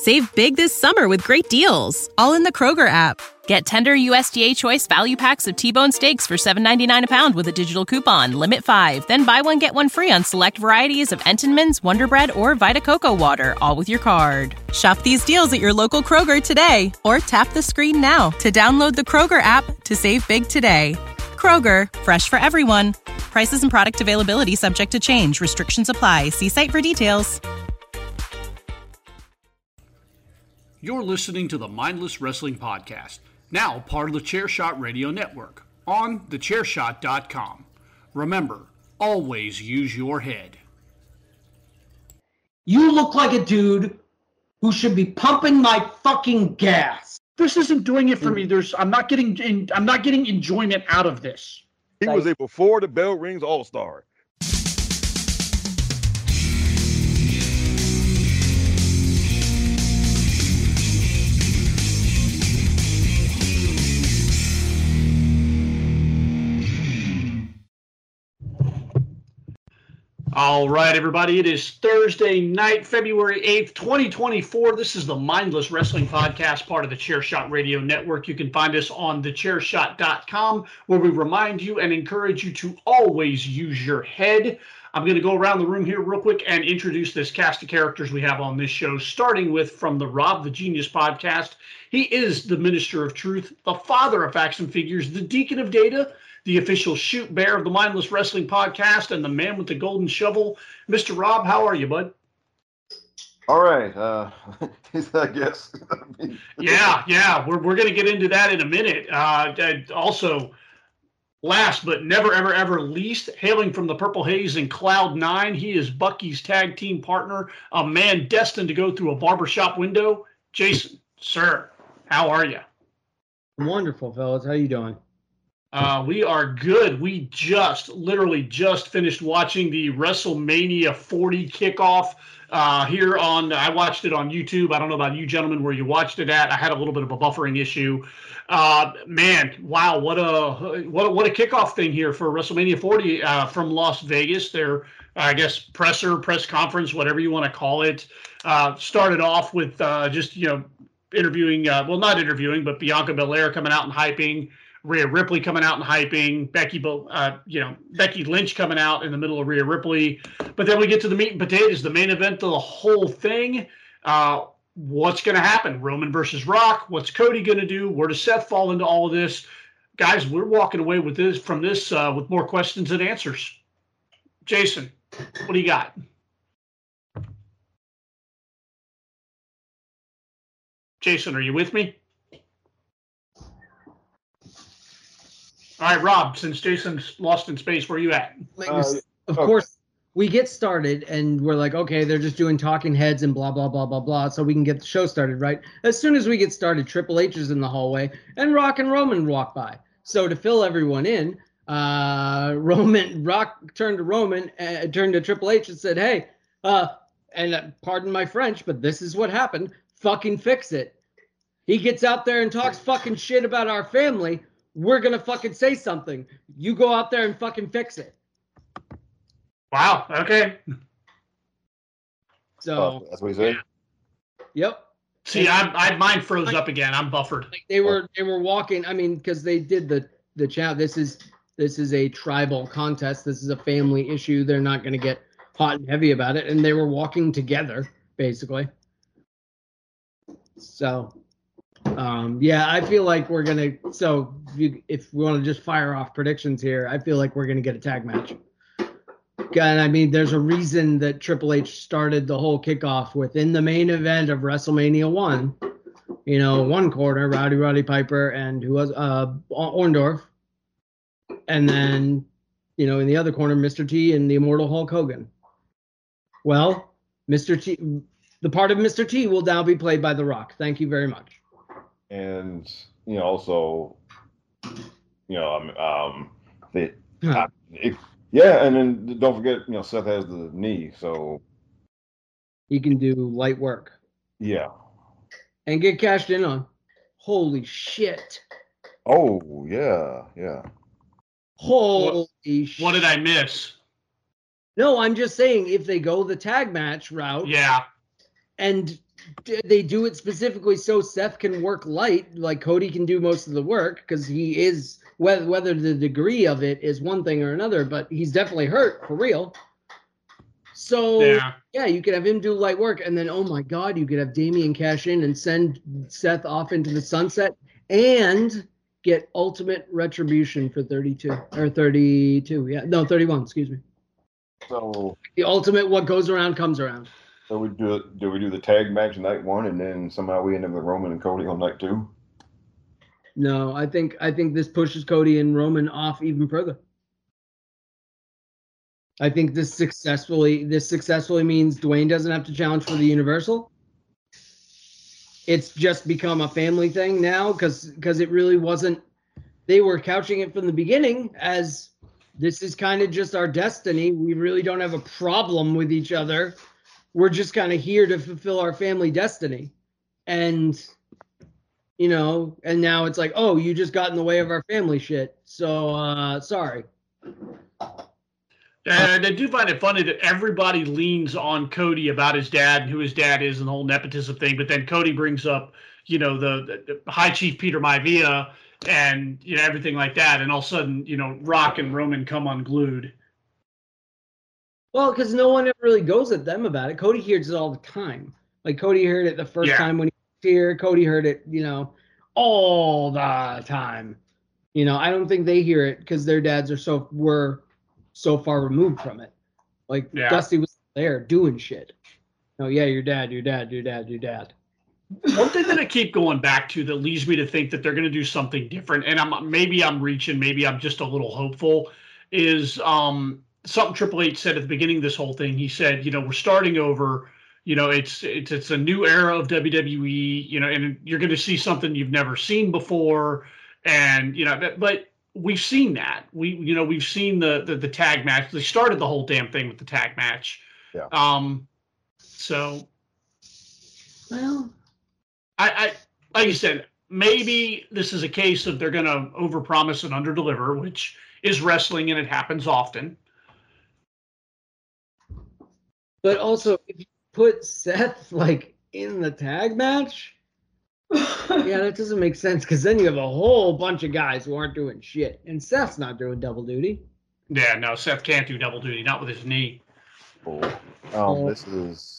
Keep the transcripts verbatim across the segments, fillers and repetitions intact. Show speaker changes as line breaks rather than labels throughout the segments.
Save big this summer with great deals, all in the Kroger app. Get tender U S D A Choice value packs of T-bone steaks for seven ninety-nine a pound with a digital coupon. Limit five. Then buy one, get one free on select varieties of Entenmann's, Wonder Bread, or Vita Coco Water, all with your card. Shop these deals at your local Kroger today, or tap the screen now to download the Kroger app to save big today. Kroger, fresh for everyone. Prices and product availability subject to change. Restrictions apply. See site for details.
You're listening to the Mindless Wrestling Podcast, now part of the Chairshot Radio Network, on the chair shot dot com. Remember, always use your head.
You look like a dude who should be pumping my fucking gas.
This isn't doing it for me. There's, I'm not getting, in, I'm not getting enjoyment out of this.
He was a before the bell rings all-star.
All right, everybody. It is Thursday night, February eighth, twenty twenty-four. This is the Mindless Wrestling Podcast, part of the Chairshot Radio Network. You can find us on the chair shot dot com, where we remind you and encourage you to always use your head. I'm going to go around the room here real quick and introduce this cast of characters we have on this show, starting with from the Rob the Genius podcast. He is the Minister of Truth, the father of facts and figures, the Deacon of Data, the official shoot bear of the Mindless Wrestling Podcast, and the man with the golden shovel. Mister Rob, how are you, bud?
All right. Uh, I guess.
yeah, yeah. We're, we're going to get into that in a minute. Uh, also, last but never, ever, ever least, hailing from the Purple Haze in Cloud nine, he is Bucky's tag team partner, a man destined to go through a barbershop window. Jason, sir, how are you?
Wonderful, fellas. How you doing?
Uh, we are good. We just, literally just finished watching the WrestleMania forty kickoff uh, here on, I watched it on YouTube. I don't know about you gentlemen where you watched it at. I had a little bit of a buffering issue. Uh, man, wow, what a, what a, what a kickoff thing here for WrestleMania forty uh, from Las Vegas. Their, I guess, presser, press conference, whatever you want to call it, uh, started off with uh, just, you know, interviewing, uh, well, not interviewing, but Bianca Belair coming out and hyping, Rhea Ripley coming out and hyping, Becky, uh, you know, Becky Lynch coming out in the middle of Rhea Ripley. But then we get to the meat and potatoes, the main event of the whole thing. Uh, what's going to happen? Roman versus Rock. What's Cody going to do? Where does Seth fall into all of this? Guys, we're walking away with this from this uh, with more questions than answers. Jason, what do you got? Jason, are you with me? All right, Rob, since Jason's lost in space, where are you at?
Uh, of okay. course, we get started and we're like, okay, they're just doing talking heads and blah, blah, blah, blah, blah, so we can get the show started, right? As soon as we get started, Triple H is in the hallway and Rock and Roman walk by. So to fill everyone in, uh, Roman, Rock turned to Roman, uh, turned to Triple H and said, hey, uh, and uh, pardon my French, but this is what happened. Fucking fix it. He gets out there and talks fucking shit about our family. We're going to fucking say something. You go out there and fucking fix it.
Wow. Okay.
So.
Oh, that's what he said?
Yep.
See, I, I mine froze up again. I'm buffered.
Like they were they were walking. I mean, because they did the, the chat. This is, this is a tribal contest. This is a family issue. They're not going to get hot and heavy about it. And they were walking together, basically. So. Um, yeah, I feel like we're going to, so if, you, if we want to just fire off predictions here, I feel like we're going to get a tag match. And I mean, there's a reason that Triple H started the whole kickoff within the main event of WrestleMania one, you know, one corner, Rowdy Roddy Piper and who was, uh, Orndorff. And then, you know, in the other corner, Mister T and the immortal Hulk Hogan. Well, Mister T, the part of Mister T will now be played by The Rock. Thank you very much.
And, you know, also, you know, um, um the,
Huh.
I, if, yeah, and then don't forget, you know, Seth has the knee, so.
He can do light work.
Yeah.
And get cashed in on. Holy shit.
Oh, yeah, yeah.
Holy
what,
shit.
What did I miss?
No, I'm just saying if they go the tag match route.
Yeah.
And they do it specifically so Seth can work light, like Cody can do most of the work because he is whether whether the degree of it is one thing or another, but he's definitely hurt for real. So
Yeah.
yeah, you could have him do light work, and then oh my God, you could have Damian cash in and send Seth off into the sunset and get ultimate retribution for thirty-two or thirty-two. Yeah, no, thirty-one. Excuse me.
So
The ultimate, what goes around comes around.
So we do it. Do we do the tag match night one, and then somehow we end up with Roman and Cody on night two?
No, I think I think this pushes Cody and Roman off even further. I think this successfully this successfully means Dwayne doesn't have to challenge for the Universal. It's just become a family thing now because because it really wasn't. They were couching it from the beginning as this is kind of just our destiny. We really don't have a problem with each other. We're just kind of here to fulfill our family destiny. And, you know, and now it's like, oh, you just got in the way of our family shit. So, uh, sorry.
And I do find it funny that everybody leans on Cody about his dad and who his dad is and the whole nepotism thing. But then Cody brings up, you know, the, the High Chief Peter Maivia and, you know, everything like that. And all of a sudden, you know, Rock and Roman come unglued.
Well, because no one ever really goes at them about it. Cody hears it all the time. Like Cody heard it the first
Yeah.
time when he was here. Cody heard it, you know, all the time. You know, I don't think they hear it because their dads are so were so far removed from it. Like
Yeah.
Dusty was there doing shit. Oh yeah, your dad, your dad, your dad, your dad.
One thing that I keep going back to that leads me to think that they're going to do something different, and I'm maybe I'm reaching, maybe I'm just a little hopeful, is um, something Triple H said at the beginning of this whole thing. He said, you know, we're starting over. You know, it's it's it's a new era of W W E. You know, and you're going to see something you've never seen before, and you know, but, but we've seen that. We you know we've seen the, the the tag match. They started the whole damn thing with the tag match.
Yeah.
Um. So.
Well.
I, I like you said, maybe this is a case of they're going to overpromise and underdeliver, which is wrestling and it happens often.
But also, if you put Seth like in the tag match, yeah, that doesn't make sense because then you have a whole bunch of guys who aren't doing shit, and Seth's not doing double duty.
Yeah, no, Seth can't do double duty, not with his knee.
Oh, um, this is.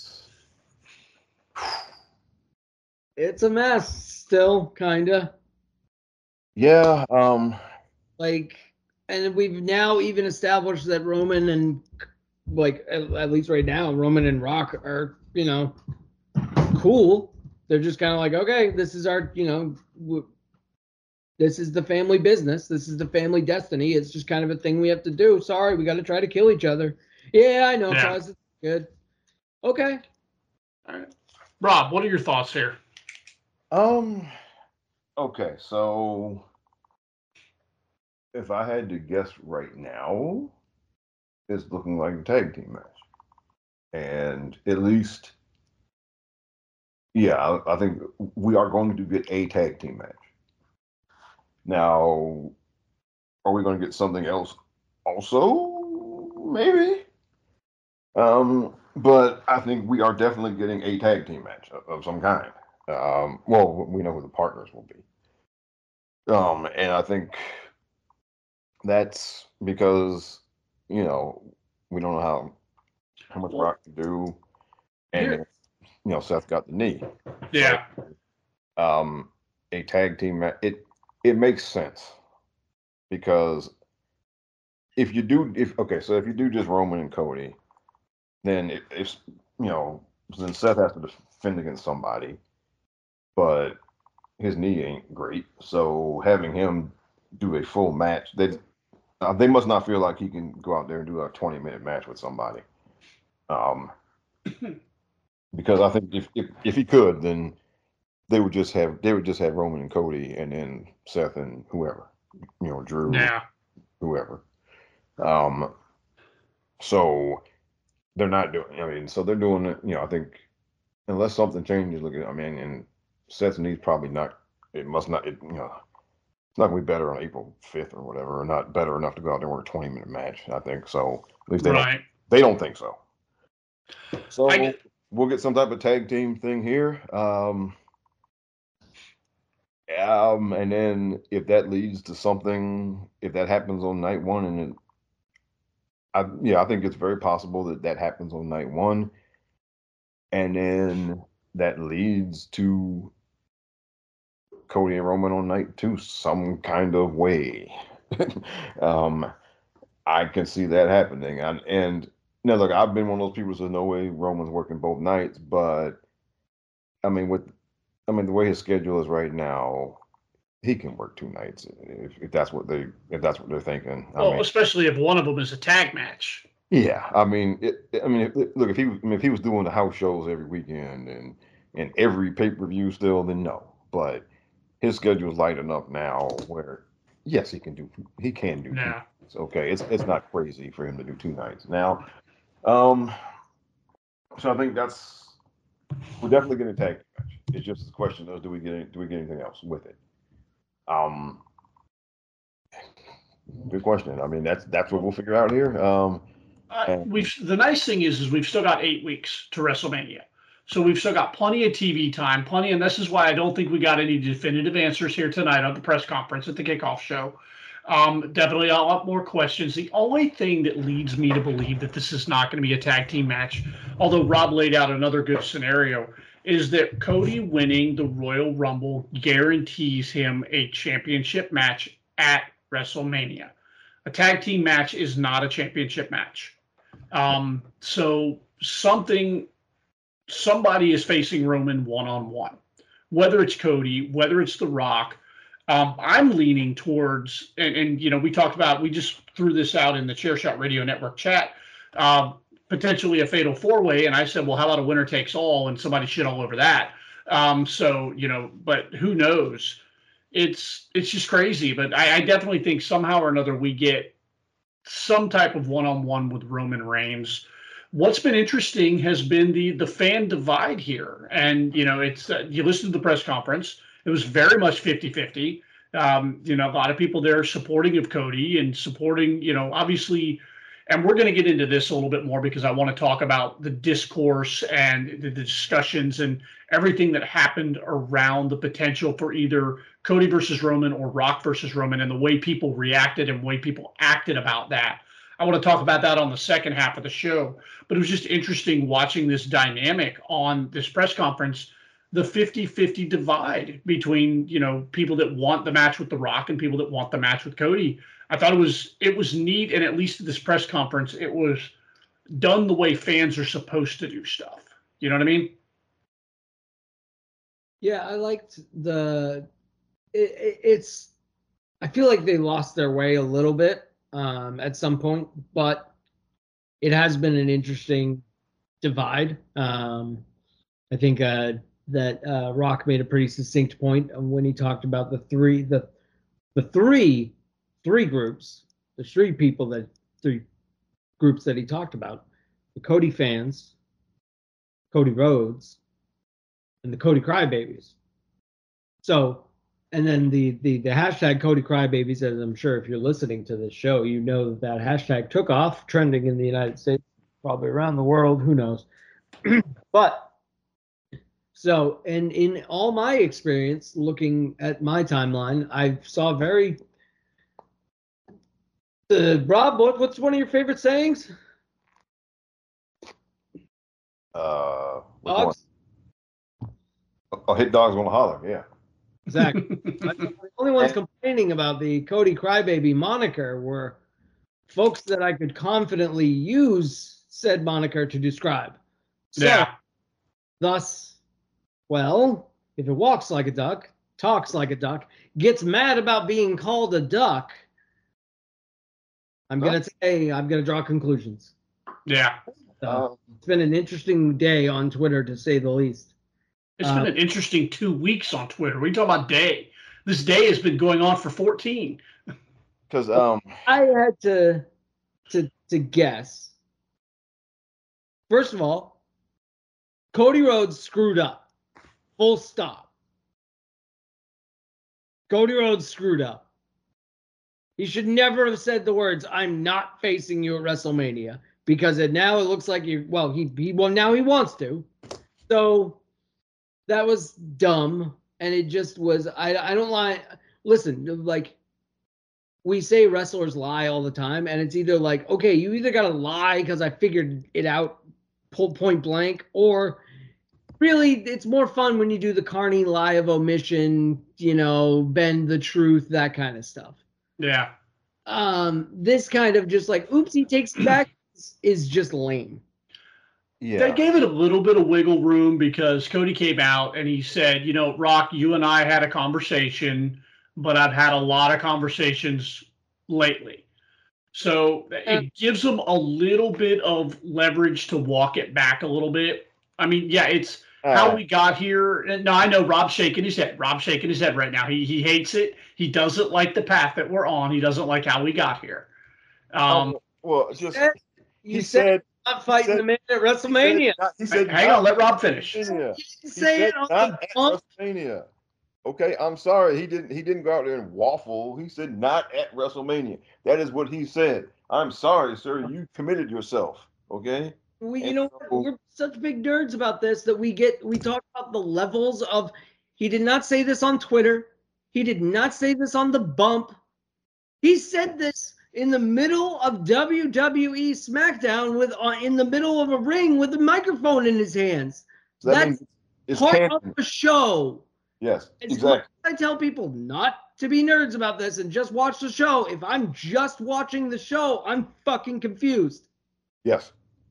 It's a mess still, kinda.
Yeah. Um.
Like, and we've now even established that Roman and, like, at, at least right now, Roman and Rock are, you know, cool. They're just kind of like, okay, this is our, you know, w- this is the family business. This is the family destiny. It's just kind of a thing we have to do. Sorry, we got to try to kill each other. Yeah, I know.
Yeah.
Cause it's good. Okay.
All right. Rob, what are your thoughts here?
Um. Okay, so if I had to guess right now, it's looking like a tag team match, and at least, yeah, I, I think we are going to get a tag team match. Now, are we going to get something else? Also, maybe. Um, but I think we are definitely getting a tag team match of, of some kind. Um, well, we know who the partners will be. Um, and I think that's because, you know, we don't know how how much Rock can do, and
Here-
you know, Seth got the knee.
Yeah.
Um, a tag team match, it it makes sense because if you do, if okay, so if you do just Roman and Cody, then it, it's you know, then Seth has to defend against somebody, but his knee ain't great. So having him do a full match, they uh, they must not feel like he can go out there and do a twenty minute match with somebody. Um, because I think if, if if he could, then they would just have they would just have Roman and Cody, and then Seth and whoever, you know, Drew,
Yeah.
whoever. Um, so they're not doing. I mean, so they're doing it. You know, I think unless something changes, look at. I mean, and Seth's knee's probably not. It must not. It, you know, it's not gonna be better on April fifth or whatever, or not better enough to go out there and work a twenty minute match. I think so. At least they
Right.
don't. They don't think so. So
I get-
we'll get some type of tag team thing here. Um, um, and then if that leads to something, if that happens on night one, and it, I, yeah, I think it's very possible that that happens on night one, and then that leads to Cody and Roman on night two, some kind of way. um, I can see that happening, and and now look, I've been one of those people who says no way Roman's working both nights, but I mean with, I mean the way his schedule is right now, he can work two nights if, if that's what they if that's what they're thinking. I
Well,
mean,
especially if one of them is a tag match.
yeah, I mean, it, I mean, if, look, if he was, I mean, if he was doing the house shows every weekend and and every pay per view still, then no. But his schedule is light enough now where yes, he can do he can do two
Yeah.
nights. Okay, it's it's not crazy for him to do two nights now. Um, so I think that's we're definitely getting a tag match. It's just a question of do we get any, do we get anything else with it? Um, good question. I mean, that's that's what we'll figure out here. Um,
Uh, we've the nice thing is is we've still got eight weeks to WrestleMania, so we've still got plenty of T V time, plenty, and this is why I don't think we got any definitive answers here tonight on the press conference at the kickoff show. Um, definitely a lot more questions. The only thing that leads me to believe that this is not going to be a tag team match, although Rob laid out another good scenario, is that Cody winning the Royal Rumble guarantees him a championship match at WrestleMania. A tag team match is not a championship match. Um, so something, somebody is facing Roman one-on-one, whether it's Cody, whether it's The Rock. Um, I'm leaning towards, and, and, you know, we talked about, we just threw this out in the Chair Shot Radio Network chat, uh, potentially a fatal four-way. And I said, well, how about a winner takes all? And somebody shit all over that. Um, so, you know, but who knows? It's, it's just crazy. But I, I definitely think somehow or another we get some type of one-on-one with Roman Reigns. What's been interesting has been the the fan divide here. And, you know, it's uh, you listen to the press conference. It was very much fifty-fifty. Um, you know, a lot of people there supporting of Cody and supporting, you know, obviously, and we're going to get into this a little bit more because I want to talk about the discourse and the, the discussions and everything that happened around the potential for either Cody versus Roman or Rock versus Roman and the way people reacted and the way people acted about that. I want to talk about that on the second half of the show. But it was just interesting watching this dynamic on this press conference, the fifty-fifty divide between, you know, people that want the match with The Rock and people that want the match with Cody. I thought it was it was neat, and at least at this press conference, it was done the way fans are supposed to do stuff. You know what I mean?
Yeah, I liked the. It, it, it's. I feel like they lost their way a little bit um, at some point, but it has been an interesting divide. Um, I think uh, that uh, Rock made a pretty succinct point when he talked about the three the the three three groups, the three people that three groups that he talked about: the Cody fans, Cody Rhodes, and the Cody Crybabies. So, and then the the the hashtag Cody Crybabies, as I'm sure if you're listening to this show, you know that that hashtag took off, trending in the United States, probably around the world, who knows. But so, and in all my experience looking at my timeline, I saw very uh, Rob, what, what's one of your favorite sayings?
Uh,
Dogs?
Oh, hit dogs gonna holler, yeah.
Exactly. The only ones complaining about the Cody Crybaby moniker were folks that I could confidently use said moniker to describe. So,
Yeah.
thus, well, if it walks like a duck, talks like a duck, gets mad about being called a duck, I'm going to say, I'm going to draw conclusions.
Yeah.
So,
Um,
it's been an interesting day on Twitter, to say the least.
It's
Uh,
been an interesting two weeks on Twitter. We talk about day. This day has been going on for fourteen.
Because um,
I had to to to guess. First of all, Cody Rhodes screwed up. Full stop. Cody Rhodes screwed up. He should never have said the words, "I'm not facing you at WrestleMania," because it now it looks like you. Well, he he well now he wants to. So that was dumb, and it just was. I I don't lie. Listen, like we say wrestlers lie all the time, and it's either like, okay, you either gotta lie because I figured it out, pull point blank, or really it's more fun when you do the Carney lie of omission, you know, bend the truth, that kind of stuff.
Yeah.
Um, this kind of just like, oops, he takes it back is just lame.
Yeah. They gave it a little bit of wiggle room because Cody came out and he said, you know, Rock, you and I had a conversation, but I've had a lot of conversations lately. So it gives them a little bit of leverage to walk it back a little bit. I mean, yeah, it's uh, how we got here. No, I know Rob's shaking his head. Rob's shaking his head right now. He he hates it. He doesn't like the path that we're on. He doesn't like how we got here. Um,
oh, well, just
said, you he said, said not fighting said, the man at WrestleMania. He said,
he said
hang on, let Rob finish.
He say it on
not at WrestleMania. Okay, I'm sorry. He didn't. He didn't go out there and waffle. He said not at WrestleMania. That is what he said. I'm sorry, sir. You committed yourself. Okay.
We, you and know, so, we're such big nerds about this that we get. We talk about the levels of. He did not say this on Twitter. He did not say this on the bump. He said this in the middle of W W E SmackDown with uh, in the middle of a ring with a microphone in his hands.
So that
That's
it's
part
canon.
of the show.
Yes,
it's
exactly.
I tell people not to be nerds about this and just watch the show. If I'm just watching the show, I'm fucking confused.
Yes,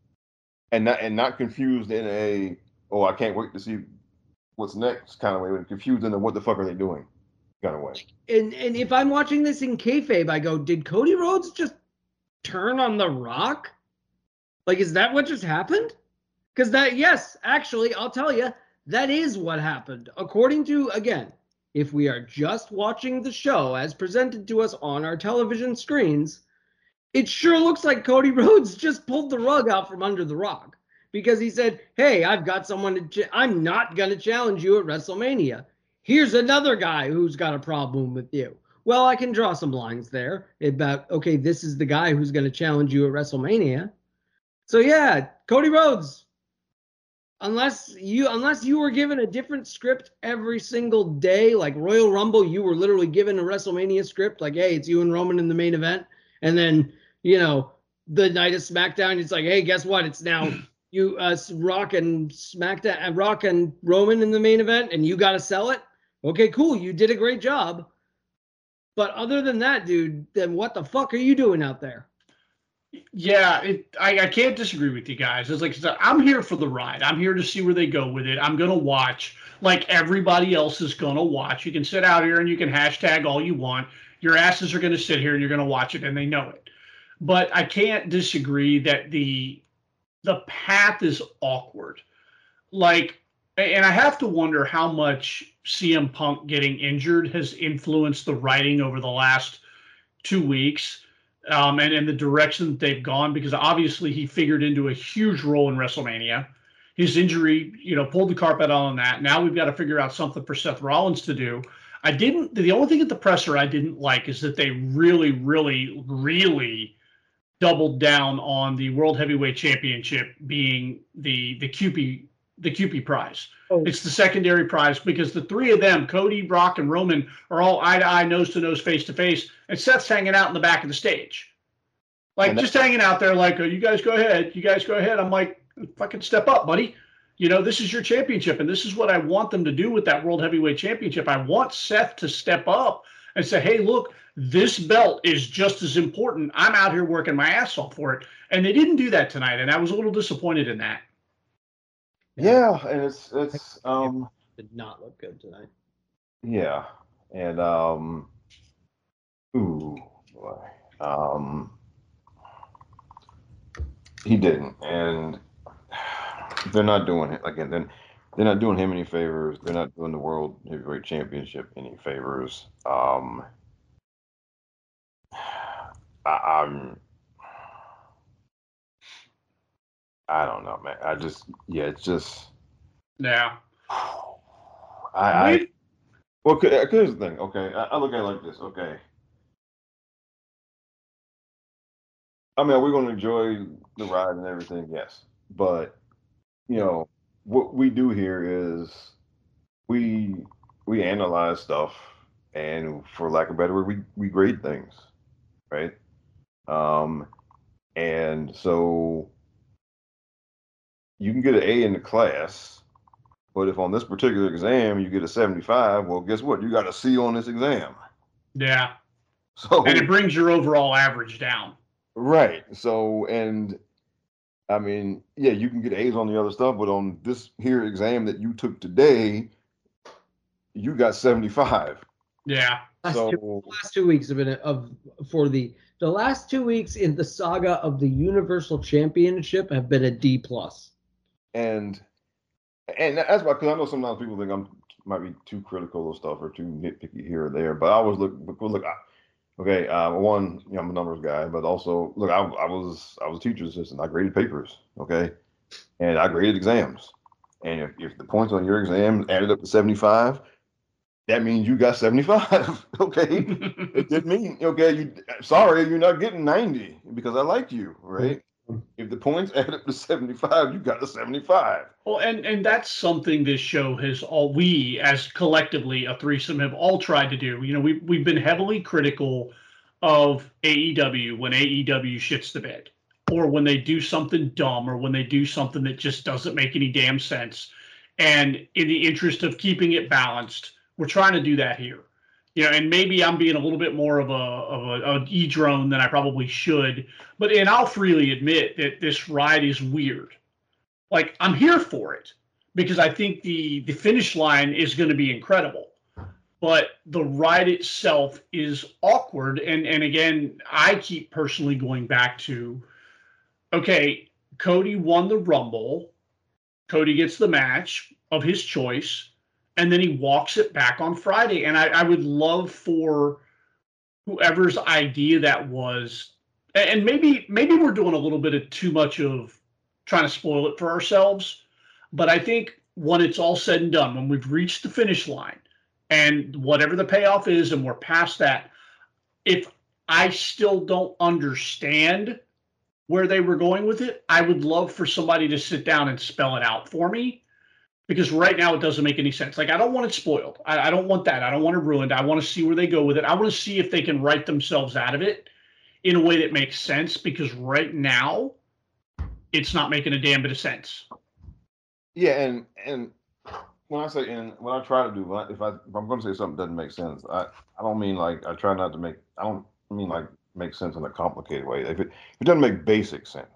and not and not confused in a oh I can't wait to see what's next kind of way. Confused in the what the fuck are they doing kind of way.
And and if I'm watching this in kayfabe, I go, did Cody Rhodes just turn on The Rock? Like, is that what just happened? Because that yes, actually, I'll tell you. That is what happened. According to, again, if we are just watching the show as presented to us on our television screens, it sure looks like Cody Rhodes just pulled the rug out from under The Rock because he said, hey, I've got someone to, ch- I'm not going to challenge you at WrestleMania. Here's another guy who's got a problem with you. Well, I can draw some lines there about, okay, this is the guy who's going to challenge you at WrestleMania. So yeah, Cody Rhodes. Unless you unless you were given a different script every single day, like Royal Rumble, you were literally given a WrestleMania script, like, hey, it's you and Roman in the main event. And then, you know, the night of SmackDown, it's like, hey, guess what? It's now you uh, Rock and SmackDown and Rock and Roman in the main event, and you got to sell it. Okay, cool. You did a great job. But other than that, dude, then what the fuck are you doing out there?
Yeah, it, I, I can't disagree with you guys. It's like I'm here for the ride. I'm here to see where they go with it. I'm going to watch like everybody else is going to watch. You can sit out here and you can hashtag all you want. Your asses are going to sit here and you're going to watch it, and they know it. But I can't disagree that the the path is awkward. Like, and I have to wonder how much C M Punk getting injured has influenced the writing over the last two weeks. Um, and, and the direction that they've gone, because obviously he figured into a huge role in WrestleMania. His injury, you know, pulled the carpet on that. Now we've got to figure out something for Seth Rollins to do. I didn't, the only thing at the presser I didn't like is that they really, really, really doubled down on the World Heavyweight Championship being the, the Q P, the Q P prize. Oh. It's the secondary prize because the three of them, Cody, Brock, and Roman, are all eye to eye, nose to nose, face to face, and Seth's hanging out in the back of the stage, like just hanging out there, like, oh, you guys go ahead, you guys go ahead. I'm like, fucking step up, buddy. You know, this is your championship, and this is what I want them to do with that World Heavyweight Championship. I want Seth to step up and say, hey, look, this belt is just as important. I'm out here working my ass off for it, and they didn't do that tonight, and I was a little disappointed in that.
Yeah, and it's it's um
did not look good tonight.
Yeah, and um, ooh boy, um, he didn't, and they're not doing it again. Then they're not doing him any favors. They're not doing the World Heavyweight Championship any favors. Um, I, I'm. I don't know, man. I just, yeah, it's just.
Yeah.
I, I well, here's the thing. Okay, I, I look at it like this. Okay. I mean, are we going to enjoy the ride and everything? Yes, but you know, what we do here is we we analyze stuff, and for lack of a better word, we we grade things, right? Um, and so you can get an A in the class, but if on this particular exam you get a seventy-five, well, guess what? You got a C on this exam.
Yeah.
So
and it brings your overall average down.
Right. So, and I mean, yeah, you can get A's on the other stuff, but on this here exam that you took today, you got seventy-five.
Yeah.
Last,
So
two, last two weeks have been of for the the last two weeks in the saga of the Universal Championship have been a D plus.
And and that's why, because I know sometimes people think I'm might be too critical of stuff or too nitpicky here or there, but I always look look. I, Okay, uh, one, you know, I'm a numbers guy, but also, look, I, I was I was a teacher's assistant. I graded papers, okay, and I graded exams. And if, if the points on your exam added up to seventy-five, that means you got seventy-five, okay? It didn't mean, okay, you sorry, you're not getting ninety because I like you, right? If the points add up to seventy-five, you got a seventy-five.
Well, and and that's something this show has all we as collectively a threesome have all tried to do. You know, we we've been heavily critical of A E W when A E W shits the bed, or when they do something dumb, or when they do something that just doesn't make any damn sense. And in the interest of keeping it balanced, we're trying to do that here. You know, and maybe I'm being a little bit more of a of a, a e-drone than I probably should. But and I'll freely admit that this ride is weird. Like, I'm here for it because I think the the finish line is going to be incredible. But the ride itself is awkward. And and again, I keep personally going back to, okay, Cody won the Rumble. Cody gets the match of his choice. And then he walks it back on Friday. And I, I would love for whoever's idea that was, and maybe maybe we're doing a little bit of too much of trying to spoil it for ourselves. But I think when it's all said and done, when we've reached the finish line and whatever the payoff is and we're past that, if I still don't understand where they were going with it, I would love for somebody to sit down and spell it out for me. Because right now it doesn't make any sense. Like, I don't want it spoiled. I, I don't want that. I don't want it ruined. I want to see where they go with it. I want to see if they can write themselves out of it in a way that makes sense. Because right now, it's not making a damn bit of sense.
Yeah, and and when I say and what I try to do, when I, if I if I'm going to say something that doesn't make sense, I I don't mean like I try not to make. I don't mean like make sense in a complicated way. If it if it doesn't make basic sense,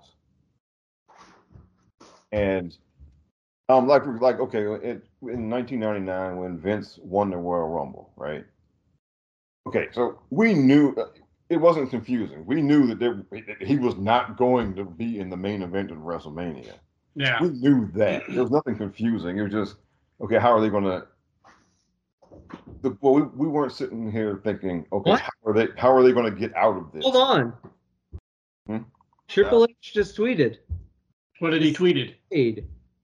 and Um, like, like, okay, it, in nineteen ninety-nine when Vince won the Royal Rumble, right? Okay, so we knew it wasn't confusing. We knew that there, he was not going to be in the main event of WrestleMania.
Yeah,
we knew that. There was nothing confusing. It was just, okay, how are they going to? The, well, we, we weren't sitting here thinking, okay,
What?
how are they? How are they going to get out of this?
Hold on.
Hmm?
Triple
Yeah.
H just tweeted.
what did he tweeted?
Paid.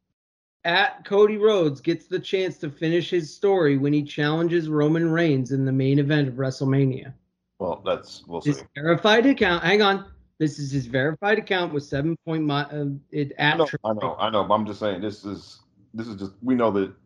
At Cody Rhodes gets the chance to finish his story when he challenges Roman Reigns in the main event of WrestleMania.
Well, that's we'll see.
His verified account. Hang on. This is his verified account with seven point my uh, it
I
at
know,
Triple
I know, I know, but I'm just saying this is this is just we know that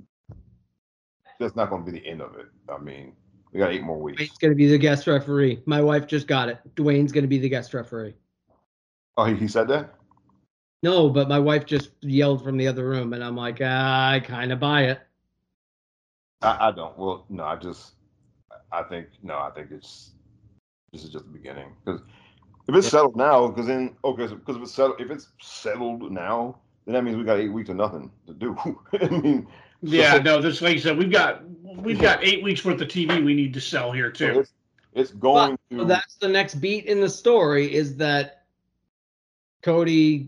that's not going to be the end of it. I mean, we got eight more weeks.
Dwayne's going to be the guest referee. My wife just got it. Dwayne's going to be the guest referee.
Oh, he, he said that?
No, but my wife just yelled from the other room, and I'm like, ah, I kind of buy it.
I, I don't. Well, no, I just, I think, no, I think it's, this is just the beginning. Because if it's settled now, because then, okay, so, because if it's settled, if it's settled now, then that means we got eight weeks of nothing to do. I mean,
Yeah,
so,
no, this like I said, we've got we've got eight weeks worth of T V we need to sell here
so
too.
it's, it's going
Well,
to.
that's the next beat in the story is that Cody,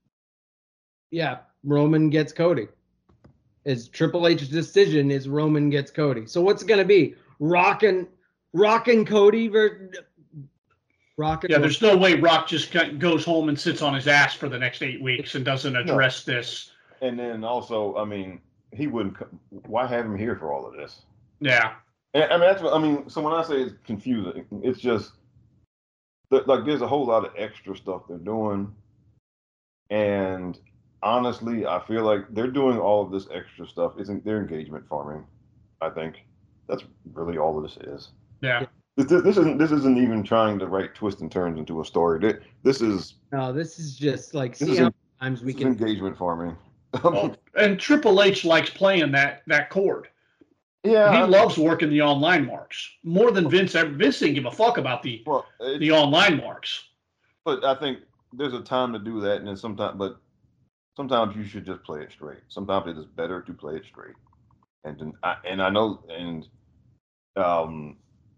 yeah, Roman gets Cody. Is Triple H's decision is Roman gets Cody. So what's it going to be? Rock and, Rock and Cody? Ver, Rock and
Yeah, there's no way Rock just goes home and sits on his ass for the next eight weeks and doesn't address
No.
this.
And then also, I mean, he wouldn't. co- Why have him here for all of this?
Yeah.
And, I mean, that's what I mean. So when I say it's confusing, it's just that, like there's a whole lot of extra stuff they're doing, and honestly, I feel like they're doing all of this extra stuff. Isn't their engagement farming? I think that's really all this is.
Yeah.
This, this isn't this isn't even trying to write twists and turns into a story. This is
no, this is just like
this
see
is,
how many times we
this
can
is engagement farming.
Well, and Triple H likes playing that that chord.
Yeah,
he
I,
loves working the online marks more than Vince. Vince didn't give a fuck about the
well,
the online marks.
But I think there's a time to do that, and then sometimes, but sometimes you should just play it straight. Sometimes it is better to play it straight. And I, and I know, and um,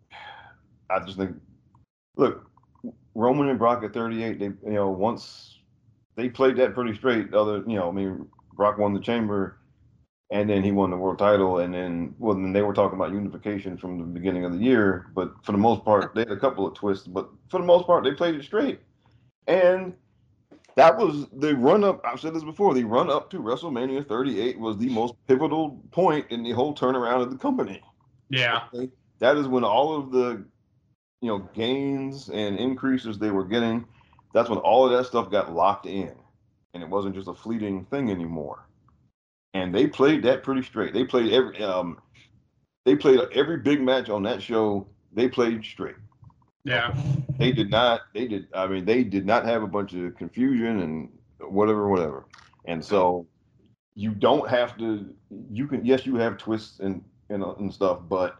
I just think, look, Roman and Brock at thirty-eight, they, you know, once they played that pretty straight. Other, you know, I mean, Brock won the Chamber, and then he won the world title, and then, well, then they were talking about unification from the beginning of the year. But for the most part, they had a couple of twists, but for the most part, they played it straight. And that was the run up. I've said this before. The run up to WrestleMania thirty-eight was the most pivotal point in the whole turnaround of the company.
Yeah,
okay? That is when all of the, you know, gains and increases they were getting. That's when all of that stuff got locked in, and it wasn't just a fleeting thing anymore. And they played that pretty straight. They played every um, they played every big match on that show. They played straight.
Yeah.
They did not, they did, I mean, they did not have a bunch of confusion and whatever, whatever. And so you don't have to, you can, yes, you have twists and, and, and stuff, but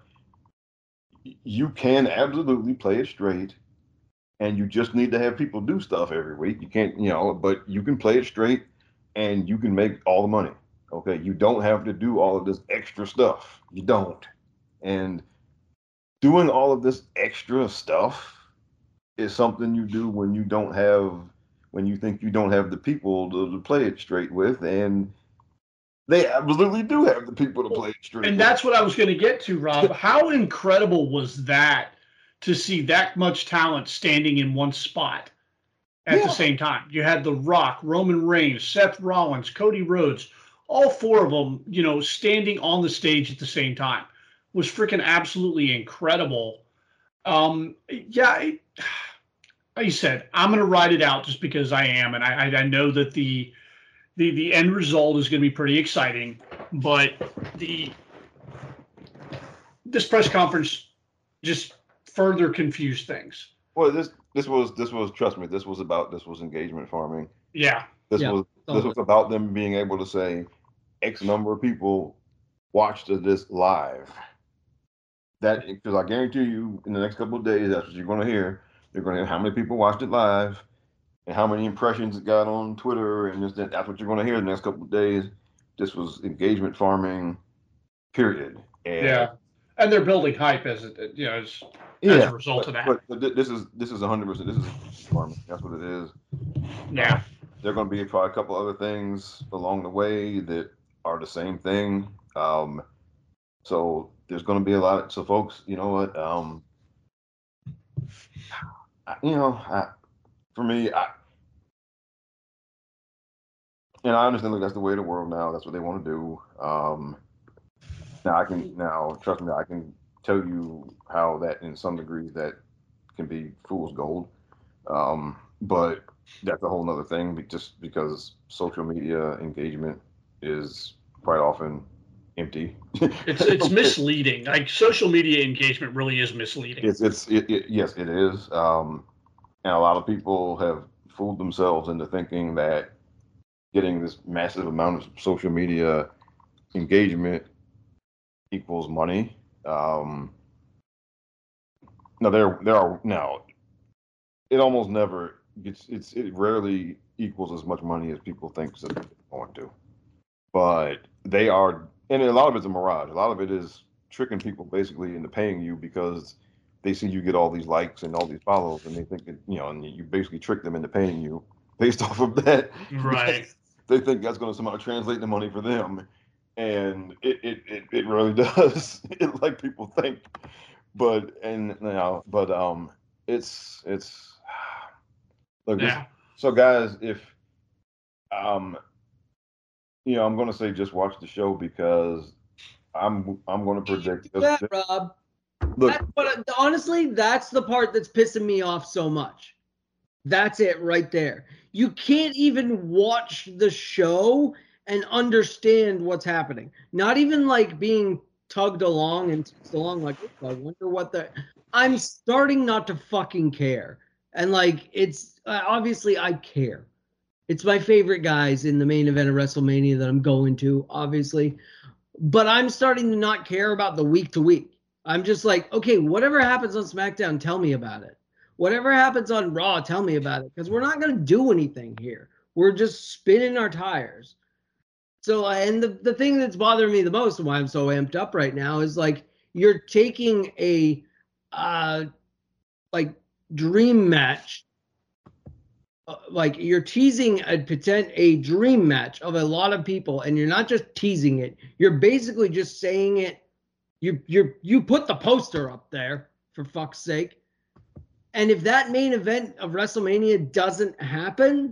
you can absolutely play it straight, and you just need to have people do stuff every week. You can't, you know, but you can play it straight and you can make all the money. Okay. You don't have to do all of this extra stuff. You don't. And doing all of this extra stuff is something you do when you don't have, when you think you don't have the people to, to play it straight with, and they absolutely do have the people to play it straight
and
with.
That's what I was going to get to, Rob. How incredible was that to see that much talent standing in one spot at
Yeah.
the same time? You had The Rock, Roman Reigns, Seth Rollins, Cody Rhodes, all four of them, you know, standing on the stage at the same time. Was freaking absolutely incredible. Um, yeah, it, like you said, I'm going to ride it out just because I am, and I, I know that the the the end result is going to be pretty exciting. But the this press conference just further confused things.
Well, this this was this was trust me, this was about this was engagement farming.
Yeah,
This
Yeah.
was this was about them being able to say X number of people watched this live. That, because I guarantee you, in the next couple of days, that's what you're going to hear. You're going to hear how many people watched it live, and how many impressions it got on Twitter, and just that. That's what you're going to hear in the next couple of days. This was engagement farming, period. And
yeah, and they're building hype as it, you know, as,
yeah,
as a result
but,
of that.
But, but this is this is one hundred percent. This is farming. That's what it is.
Yeah,
There are going to be probably a couple other things along the way that are the same thing. Um, so there's going to be a lot. Of, so folks, you know what? Um, I, you know, I, for me, I, and I understand. Look, that's the way of the world now. That's what they want to do. Um, now I can now trust me. I can tell you how that, in some degrees, that can be fool's gold. Um, but that's a whole nother thing. Just because social media engagement is quite often empty.
it's it's misleading. Like social media engagement really is misleading.
It's it's it, it, yes, it is. Um, and a lot of people have fooled themselves into thinking that getting this massive amount of social media engagement equals money. Um, no, there there are now. It almost never gets. It's it rarely equals as much money as people think it's going to. But they are, and a lot of it's a mirage. A lot of it is tricking people basically into paying you because they see you get all these likes and all these follows, and they think that, you know, and you basically trick them into paying you based off of that.
Right.
They think that's going to somehow translate the money for them, and it it, it, it really does. It, like people think, but and you know, but um, it's it's look.
Yeah.
This, so guys, if um. You know, I'm going to say just watch the show because I'm I'm going to predict.
Yeah, Rob.
Look,
That's what I, honestly, that's the part that's pissing me off so much. That's it right there. You can't even watch the show and understand what's happening. Not even like being tugged along and tugged along like, oh, I wonder what the. I'm starting not to fucking care. And like, it's uh, obviously I care. It's my favorite guys in the main event of WrestleMania that I'm going to, obviously. But I'm starting to not care about the week to week. I'm just like, okay, whatever happens on SmackDown, tell me about it. Whatever happens on Raw, tell me about it. Because we're not going to do anything here. We're just spinning our tires. So, and the, the thing that's bothering me the most and why I'm so amped up right now is like, you're taking a, uh, like, dream match. Uh, like you're teasing a potent a dream match of a lot of people, and you're not just teasing it. You're basically just saying it. You you you put the poster up there for fuck's sake. And if that main event of WrestleMania doesn't happen,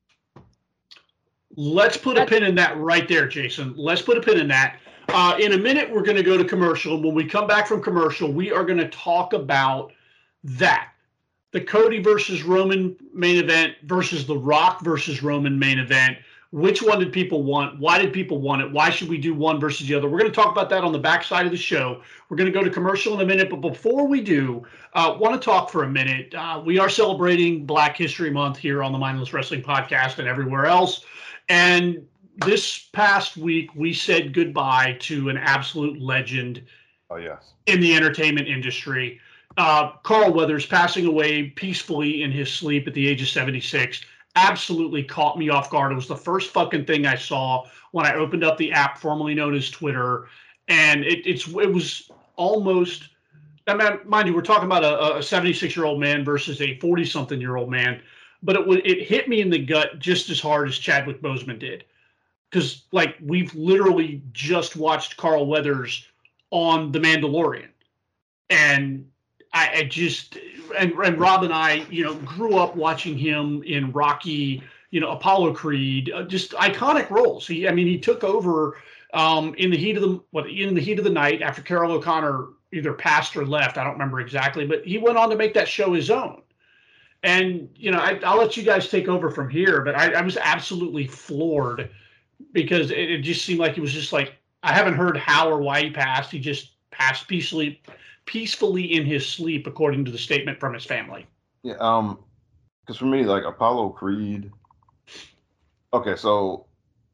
let's put a pin in that right there, Jason. Let's put a pin in that. Uh, in a minute, we're going to go to commercial. When we come back from commercial, we are going to talk about that. The Cody versus Roman main event versus The Rock versus Roman main event. Which one did people want? Why did people want it? Why should we do one versus the other? We're going to talk about that on the backside of the show. We're going to go to commercial in a minute. But before we do, uh, want to talk for a minute. Uh, we are celebrating Black History Month here on the Mindless Wrestling Podcast and everywhere else. And this past week, we said goodbye to an absolute legend
oh, yes.
in the entertainment industry. Uh, Carl Weathers passing away peacefully in his sleep at the age of seventy-six absolutely caught me off guard. It was the first fucking thing I saw when I opened up the app formerly known as Twitter. And it, it's it was almost, I mean, mind you, we're talking about a, a seventy-six-year-old man versus a forty-something-year-old man. But it, it hit me in the gut just as hard as Chadwick Boseman did. Because, like, we've literally just watched Carl Weathers on The Mandalorian. And I, I just, and, and Rob and I, you know, grew up watching him in Rocky, you know, Apollo Creed, uh, just iconic roles. He, I mean, he took over um, in the heat of the, what, in the heat of the night after Carol O'Connor either passed or left. I don't remember exactly, but he went on to make that show his own. And, you know, I, I'll let you guys take over from here, but I, I was absolutely floored because it, it just seemed like he was just like, I haven't heard how or why he passed. He just passed peacefully. peacefully in his sleep, according to the statement from his family.
Yeah, um, because for me, like Apollo Creed. Okay, so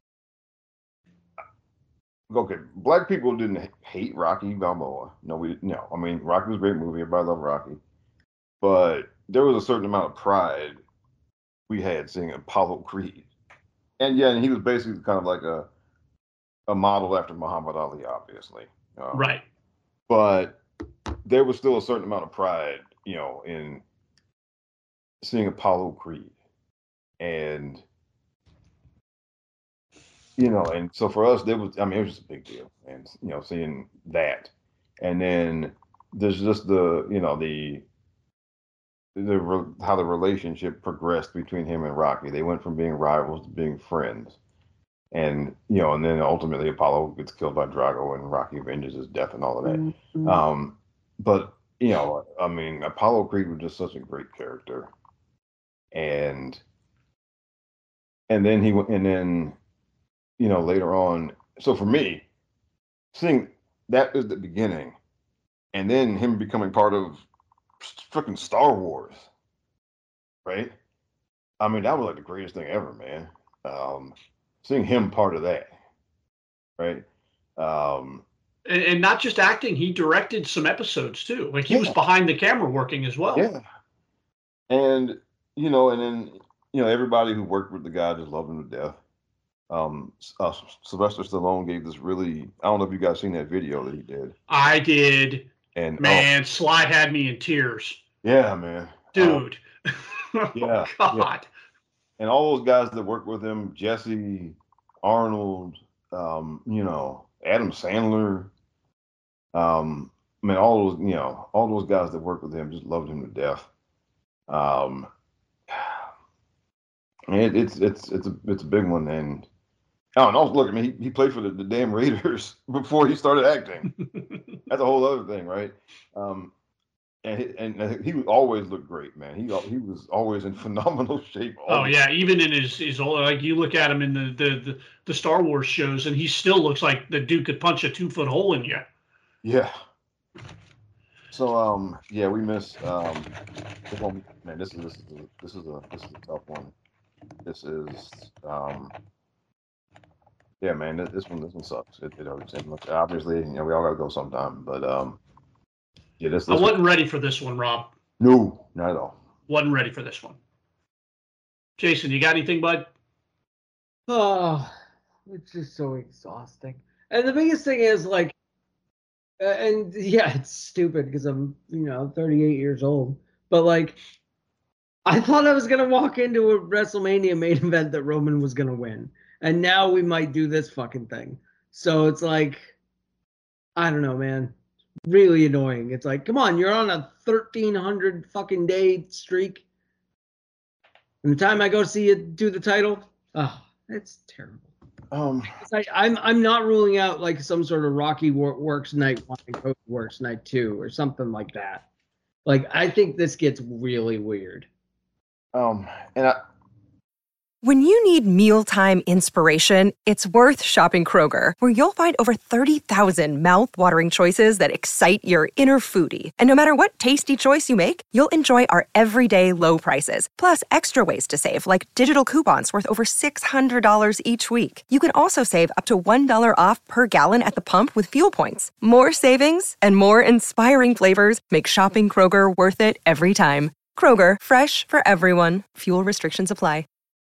okay, black people didn't hate Rocky Balboa. No, we didn't. No, I mean Rocky was a great movie. Everybody loved Rocky, but there was a certain amount of pride we had seeing Apollo Creed, and yeah, and he was basically kind of like a a model after Muhammad Ali, obviously. Um,
right.
But there was still a certain amount of pride, you know, in seeing Apollo Creed. And, you know, and so for us, there was, I mean, it was just a big deal. And, you know, seeing that. And then there's just the, you know, the, the, how the relationship progressed between him and Rocky. They went from being rivals to being friends. And, you know, and then ultimately Apollo gets killed by Drago and Rocky avenges his death and all of that. Mm-hmm. Um, but, you know, I mean, Apollo Creed was just such a great character. And, and then he, and then, you know, later on, so for me, seeing that is the beginning. And then him becoming part of freaking Star Wars, right? I mean, that was like the greatest thing ever, man. Um, seeing him part of that, right? Um,
and, and not just acting, he directed some episodes too. Like he yeah. was behind the camera working as well.
Yeah. And, you know, and then, you know, everybody who worked with the guy just loved him to death. Um, uh, Sylvester Stallone gave this really, I don't know if you guys seen that video that he did.
I did.
And
man, oh, Sly had me in tears.
Yeah, man.
Dude.
Um, yeah.
oh, God.
Yeah. And all those guys that worked with him, Jesse, Arnold, um, you know, Adam Sandler, um, I mean, all those, you know, all those guys that worked with him just loved him to death. Um, it, it's it's it's a it's a big one, and oh, and also look, I mean, he, he played for the, the damn Raiders before he started acting. That's a whole other thing, right? Um, and he, and he always looked great, man. He he was always in phenomenal shape.
Oh yeah, even in his his old, like you look at him in the, the the the Star Wars shows, and he still looks like the dude could punch a two foot hole in you.
Yeah. So um yeah, we miss um man. This is this is a, this is a this is a tough one. This is um yeah, man. This, this one this one sucks. It, it hurts. And look, obviously, you know, we all gotta go sometime, but um yeah, this, this
I wasn't
one,
ready for this one, Rob.
No, not at all.
Wasn't ready for this one. Jason, you got anything, bud?
Oh, it's just so exhausting. And the biggest thing is like, uh, and yeah, it's stupid because I'm, you know, thirty-eight years old. But like, I thought I was gonna walk into a WrestleMania main event that Roman was gonna win, and now we might do this fucking thing. So it's like, I don't know, man. Really annoying. It's like, come on, you're on a thirteen hundred fucking day streak. And the time I go see you do the title, oh, it's terrible.
Um,
I, I'm I'm not ruling out like some sort of Rocky works night one and Cody works night two or something like that. Like I think this gets really weird.
um, and I.
When you need mealtime inspiration, it's worth shopping Kroger, where you'll find over thirty thousand mouth-watering choices that excite your inner foodie. And no matter what tasty choice you make, you'll enjoy our everyday low prices, plus extra ways to save, like digital coupons worth over six hundred dollars each week. You can also save up to one dollar off per gallon at the pump with fuel points. More savings and more inspiring flavors make shopping Kroger worth it every time. Kroger, fresh for everyone. Fuel restrictions apply.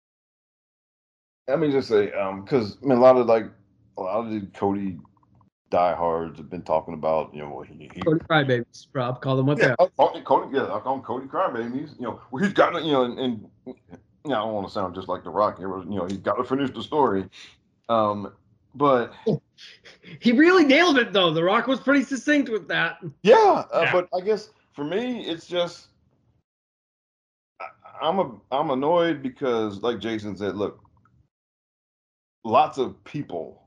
Let me just say, um, because I mean, a lot of like a lot of the Cody diehards have been talking about, you know, he, he
Cody Crybabies, Rob, call them what
yeah,
they are.
Cody, Cody, yeah, I call him Cody Crybabies. You know, well, he's got to, you know, and, and you know, I don't want to sound just like The Rock here, but, you know, he's got to finish the story. Um, but
he really nailed it, though. The Rock was pretty succinct with that.
Yeah, uh,
Yeah.
but I guess for me, it's just I, I'm a I'm annoyed because, like Jason said, look. Lots of people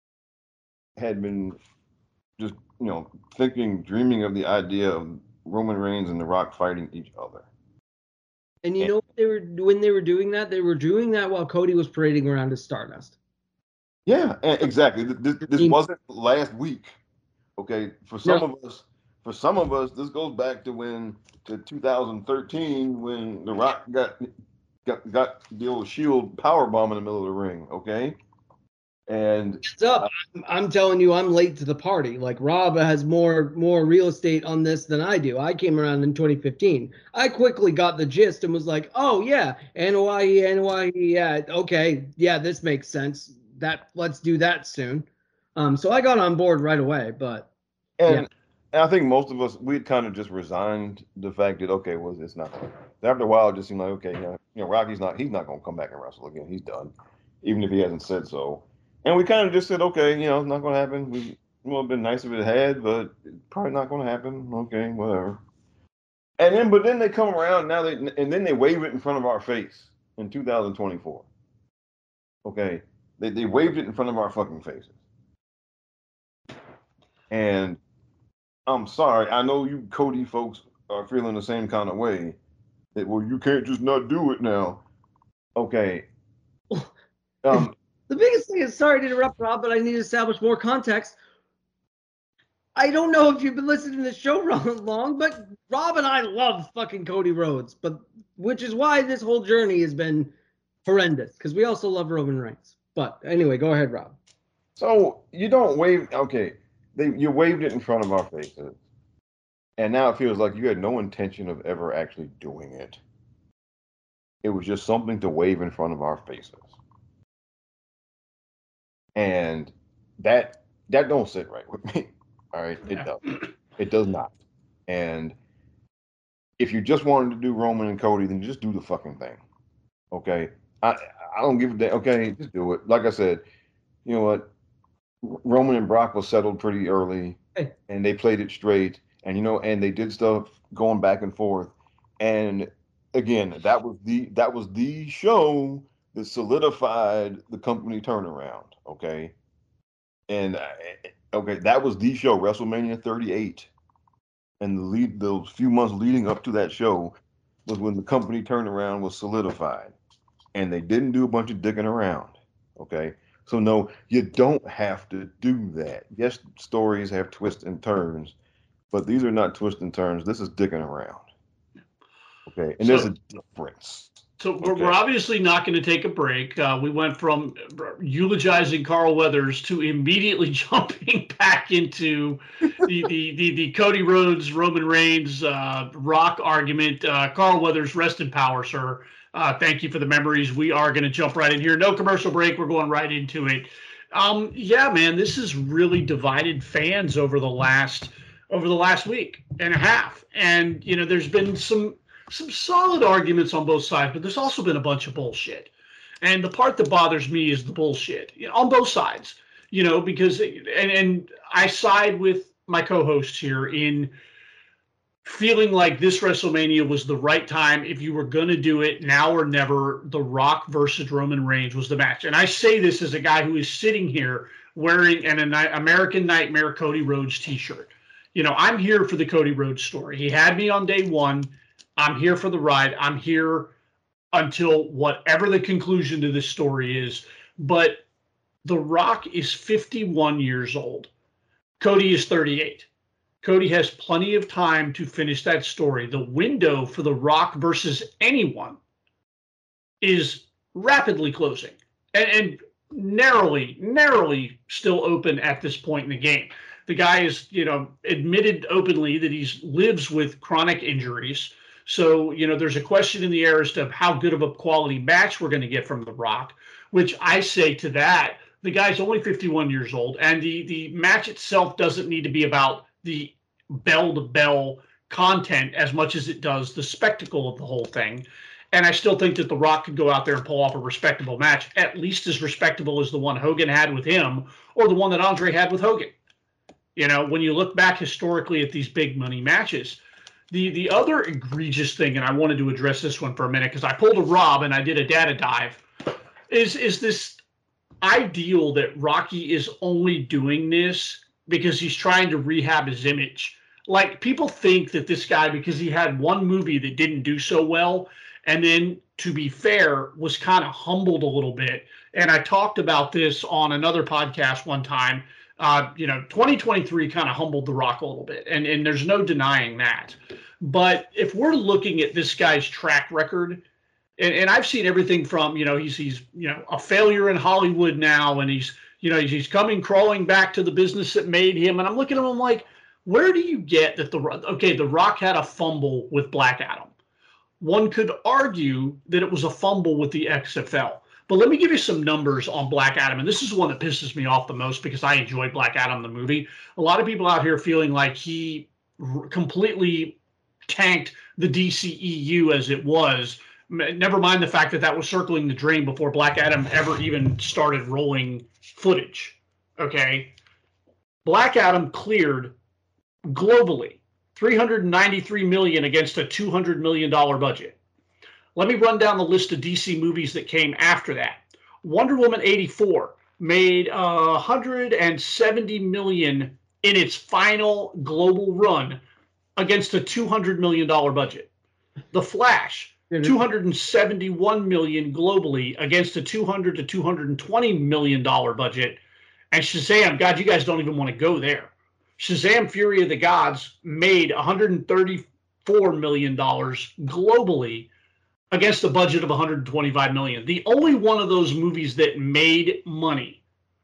had been just, you know, thinking, dreaming of the idea of Roman Reigns and The Rock fighting each other.
And you know what they were when they were doing that? They were doing that while Cody was parading around as Stardust.
Yeah, exactly. This, this wasn't last week. Okay, for some
No.
of us, for some of us, this goes back to when to two thousand thirteen when The Rock got got got the old Shield power bomb in the middle of the ring. Okay. And
What's up? I'm, I'm telling you, I'm late to the party. Like Rob has more more real estate on this than I do. I came around in twenty fifteen. I quickly got the gist and was like, "Oh yeah, N Y E, N Y E, yeah, okay, yeah, this makes sense. That let's do that soon." Um, so I got on board right away. But
and,
yeah.
and I think most of us we'd kind of just resigned the fact that okay, well, it's not. After a while, it just seemed like okay, you know, you know, Rocky's not he's not going to come back and wrestle again. He's done, even if he hasn't said so. And we kind of just said, okay, you know, it's not going to happen. We would have been nice if it had, but it's probably not going to happen. Okay, whatever. And then, but then they come around now, they and then they wave it in front of our face in two thousand twenty-four. Okay, they they waved it in front of our fucking faces. And I'm sorry, I know you Cody folks are feeling the same kind of way. That well, you can't just not do it now. Okay. Um.
The biggest thing is, sorry to interrupt, Rob, but I need to establish more context. I don't know if you've been listening to the show long, but Rob and I love fucking Cody Rhodes, but which is why this whole journey has been horrendous, because we also love Roman Reigns. But anyway, go ahead, Rob.
So you don't wave, okay, they you waved it in front of our faces, and now it feels like you had no intention of ever actually doing it. It was just something to wave in front of our faces. And that that don't sit right with me. All right, it
Yeah.
does. It does not. And if you just wanted to do Roman and Cody, then just do the fucking thing. Okay, I I don't give a damn. Okay, just do it. Like I said, you know what? Roman and Brock was settled pretty early,
Hey.
and they played it straight. And you know, and they did stuff going back and forth. And again, that was the that was the show that solidified the company turnaround. Okay, and uh, okay, that was the show, WrestleMania thirty-eight, and the lead those few months leading up to that show was when the company turned around was solidified, and they didn't do a bunch of dicking around. Okay, so no, you don't have to do that. Yes, stories have twists and turns, but these are not twists and turns. This is dicking around. Okay, and so, there's a difference.
So we're, okay. we're obviously not going to take a break. Uh, we went from eulogizing Carl Weathers to immediately jumping back into the the the, the Cody Rhodes, Roman Reigns, uh, Rock argument. Uh, Carl Weathers, rest in power, sir. Uh, thank you for the memories. We are going to jump right in here. No commercial break. We're going right into it. Um, yeah, man, this has really divided fans over the last over the last week and a half. And you know, there's been some. some solid arguments on both sides, but there's also been a bunch of bullshit. And the part that bothers me is the bullshit, you know, on both sides, you know, because, and, and I side with my co-hosts here in feeling like this WrestleMania was the right time. If you were going to do it now or never, The Rock versus Roman Reigns was the match. And I say this as a guy who is sitting here wearing an, an American Nightmare Cody Rhodes t-shirt. You know, I'm here for the Cody Rhodes story. He had me on day one. I'm here for the ride. I'm here until whatever the conclusion to this story is. But The Rock is fifty-one years old. Cody is thirty-eight. Cody has plenty of time to finish that story. The window for The Rock versus anyone is rapidly closing and, and narrowly, narrowly still open at this point in the game. The guy is, you know, admitted openly that he lives with chronic injuries. So, you know, there's a question in the air as to how good of a quality match we're going to get from The Rock, which I say to that, the guy's only fifty-one years old, and the, the match itself doesn't need to be about the bell-to-bell content as much as it does the spectacle of the whole thing. And I still think that The Rock could go out there and pull off a respectable match, at least as respectable as the one Hogan had with him or the one that Andre had with Hogan. You know, when you look back historically at these big money matches, The the other egregious thing, and I wanted to address this one for a minute because I pulled a Rob and I did a data dive, is, is this ideal that Rocky is only doing this because he's trying to rehab his image. Like, people think that this guy, because he had one movie that didn't do so well, and then, to be fair, was kind of humbled a little bit. And I talked about this on another podcast one time. Uh, you know, twenty twenty-three kind of humbled The Rock a little bit, and, and there's no denying that. But if we're looking at this guy's track record, and, and I've seen everything from, you know, he's, he's, you know, a failure in Hollywood now, and he's, you know, he's, he's coming crawling back to the business that made him. And I'm looking at him like, where do you get that the, okay, The Rock had a fumble with Black Adam. One could argue that it was a fumble with the X F L. But let me give you some numbers on Black Adam. And this is the one that pisses me off the most because I enjoyed Black Adam, the movie. A lot of people out here feeling like he r- completely tanked the D C E U as it was. Never mind the fact that that was circling the drain before Black Adam ever even started rolling footage. Okay? Black Adam cleared globally three hundred ninety-three million dollars against a two hundred million dollars budget. Let me run down the list of D C movies that came after that. Wonder Woman eighty-four made uh, one hundred seventy million dollars in its final global run against a two hundred million dollars budget. The Flash, two hundred seventy-one million dollars globally against a two hundred to two hundred twenty million dollars budget. And Shazam, God, you guys don't even want to go there. Shazam! Fury of the Gods made one hundred thirty-four million dollars globally against a budget of one hundred twenty-five million dollars. The only one of those movies that made money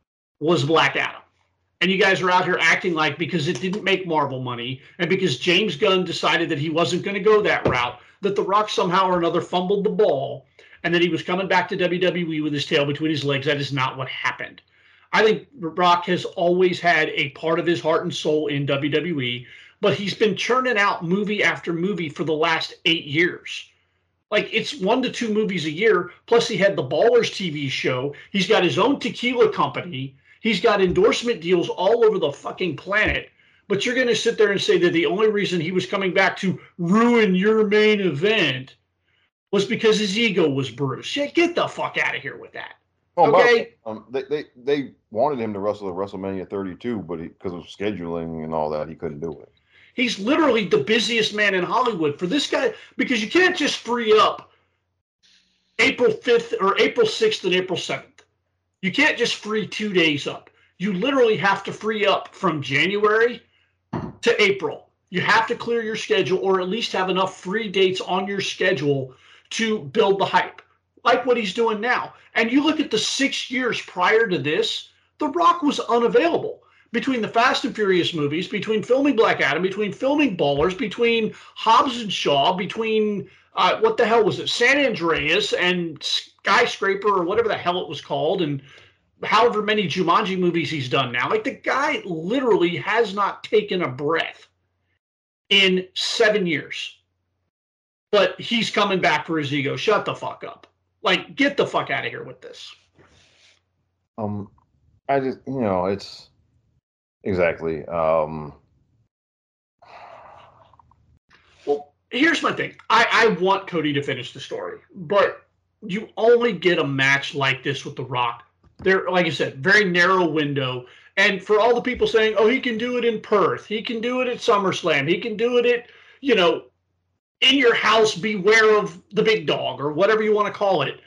was Black Adam. And you guys are out here acting like because it didn't make Marvel money and because James Gunn decided that he wasn't going to go that route, that The Rock somehow or another fumbled the ball and that he was coming back to W W E with his tail between his legs. That is not what happened. I think Rock has always had a part of his heart and soul in W W E, but he's been churning out movie after movie for the last eight years. Like, it's one to two movies a year, plus he had the Ballers T V show. He's got his own tequila company. He's got endorsement deals all over the fucking planet. But you're going to sit there and say that the only reason he was coming back to ruin your main event was because his ego was bruised. Yeah, get the fuck out of here with that.
Oh,
okay?
Um, they, they they wanted him to wrestle at WrestleMania thirty-two, but because of scheduling and all that, he couldn't do it.
He's literally the busiest man in Hollywood. For this guy, because you can't just free up April fifth or April sixth and April seventh. You can't just free two days up. You literally have to free up from January to April. You have to clear your schedule or at least have enough free dates on your schedule to build the hype, like what he's doing now. And you look at the six years prior to this, The Rock was unavailable. Between the Fast and Furious movies, between filming Black Adam, between filming Ballers, between Hobbs and Shaw, between, uh, what the hell was it, San Andreas and Skyscraper or whatever the hell it was called, and however many Jumanji movies he's done now. Like, the guy literally has not taken a breath in seven years. But he's coming back for his ego. Shut the fuck up. Like, get the fuck out of here with this.
Um, I just, you know, it's exactly. Um,
well, here's my thing. I, I want Cody to finish the story, but you only get a match like this with The Rock. They're, like I said, very narrow window. And for all the people saying, oh, he can do it in Perth, he can do it at SummerSlam, he can do it at, you know, in your house, beware of the big dog or whatever you want to call it.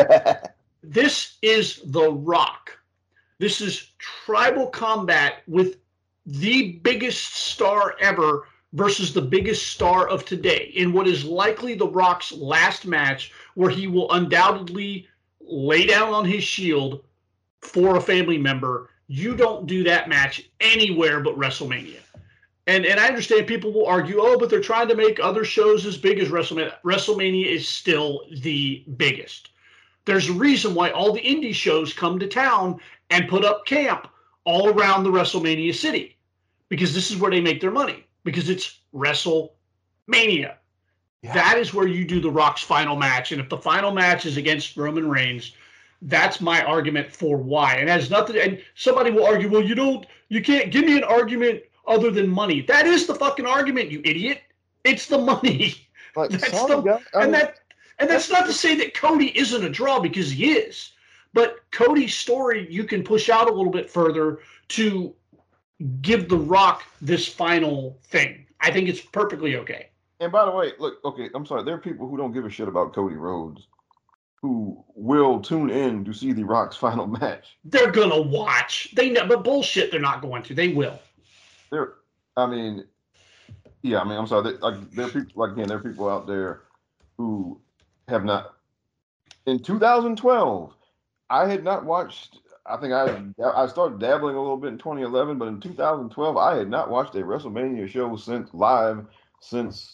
This is The Rock. This is tribal combat with the biggest star ever versus the biggest star of today in what is likely The Rock's last match, where he will undoubtedly lay down on his shield for a family member. You don't do that match anywhere but WrestleMania. And and I understand people will argue, oh, but they're trying to make other shows as big as WrestleMania. WrestleMania is still the biggest. There's a reason why all the indie shows come to town and put up camp all around the WrestleMania city, because this is where they make their money, because it's WrestleMania. Yeah. That is where you do The Rock's final match. And if the final match is against Roman Reigns, that's my argument for why. And it has nothing. And somebody will argue, well, you don't, you can't give me an argument other than money. That is the fucking argument, you idiot. It's the money.
Like,
that's
the,
the, I mean, and that, and that's not to say that Cody isn't a draw, because he is. But Cody's story you can push out a little bit further to give The Rock this final thing. I think it's perfectly okay.
And by the way, look, okay, I'm sorry. There are people who don't give a shit about Cody Rhodes who will tune in to see The Rock's final match.
They're gonna watch. They know, but bullshit, they're not going to. They will.
There, I mean, yeah, I mean, I'm sorry. They, like, there are people, like, again, there are people out there who have not. In two thousand twelve, I had not watched. I think I I started dabbling a little bit in twenty eleven, but in two thousand twelve, I had not watched a WrestleMania show since live since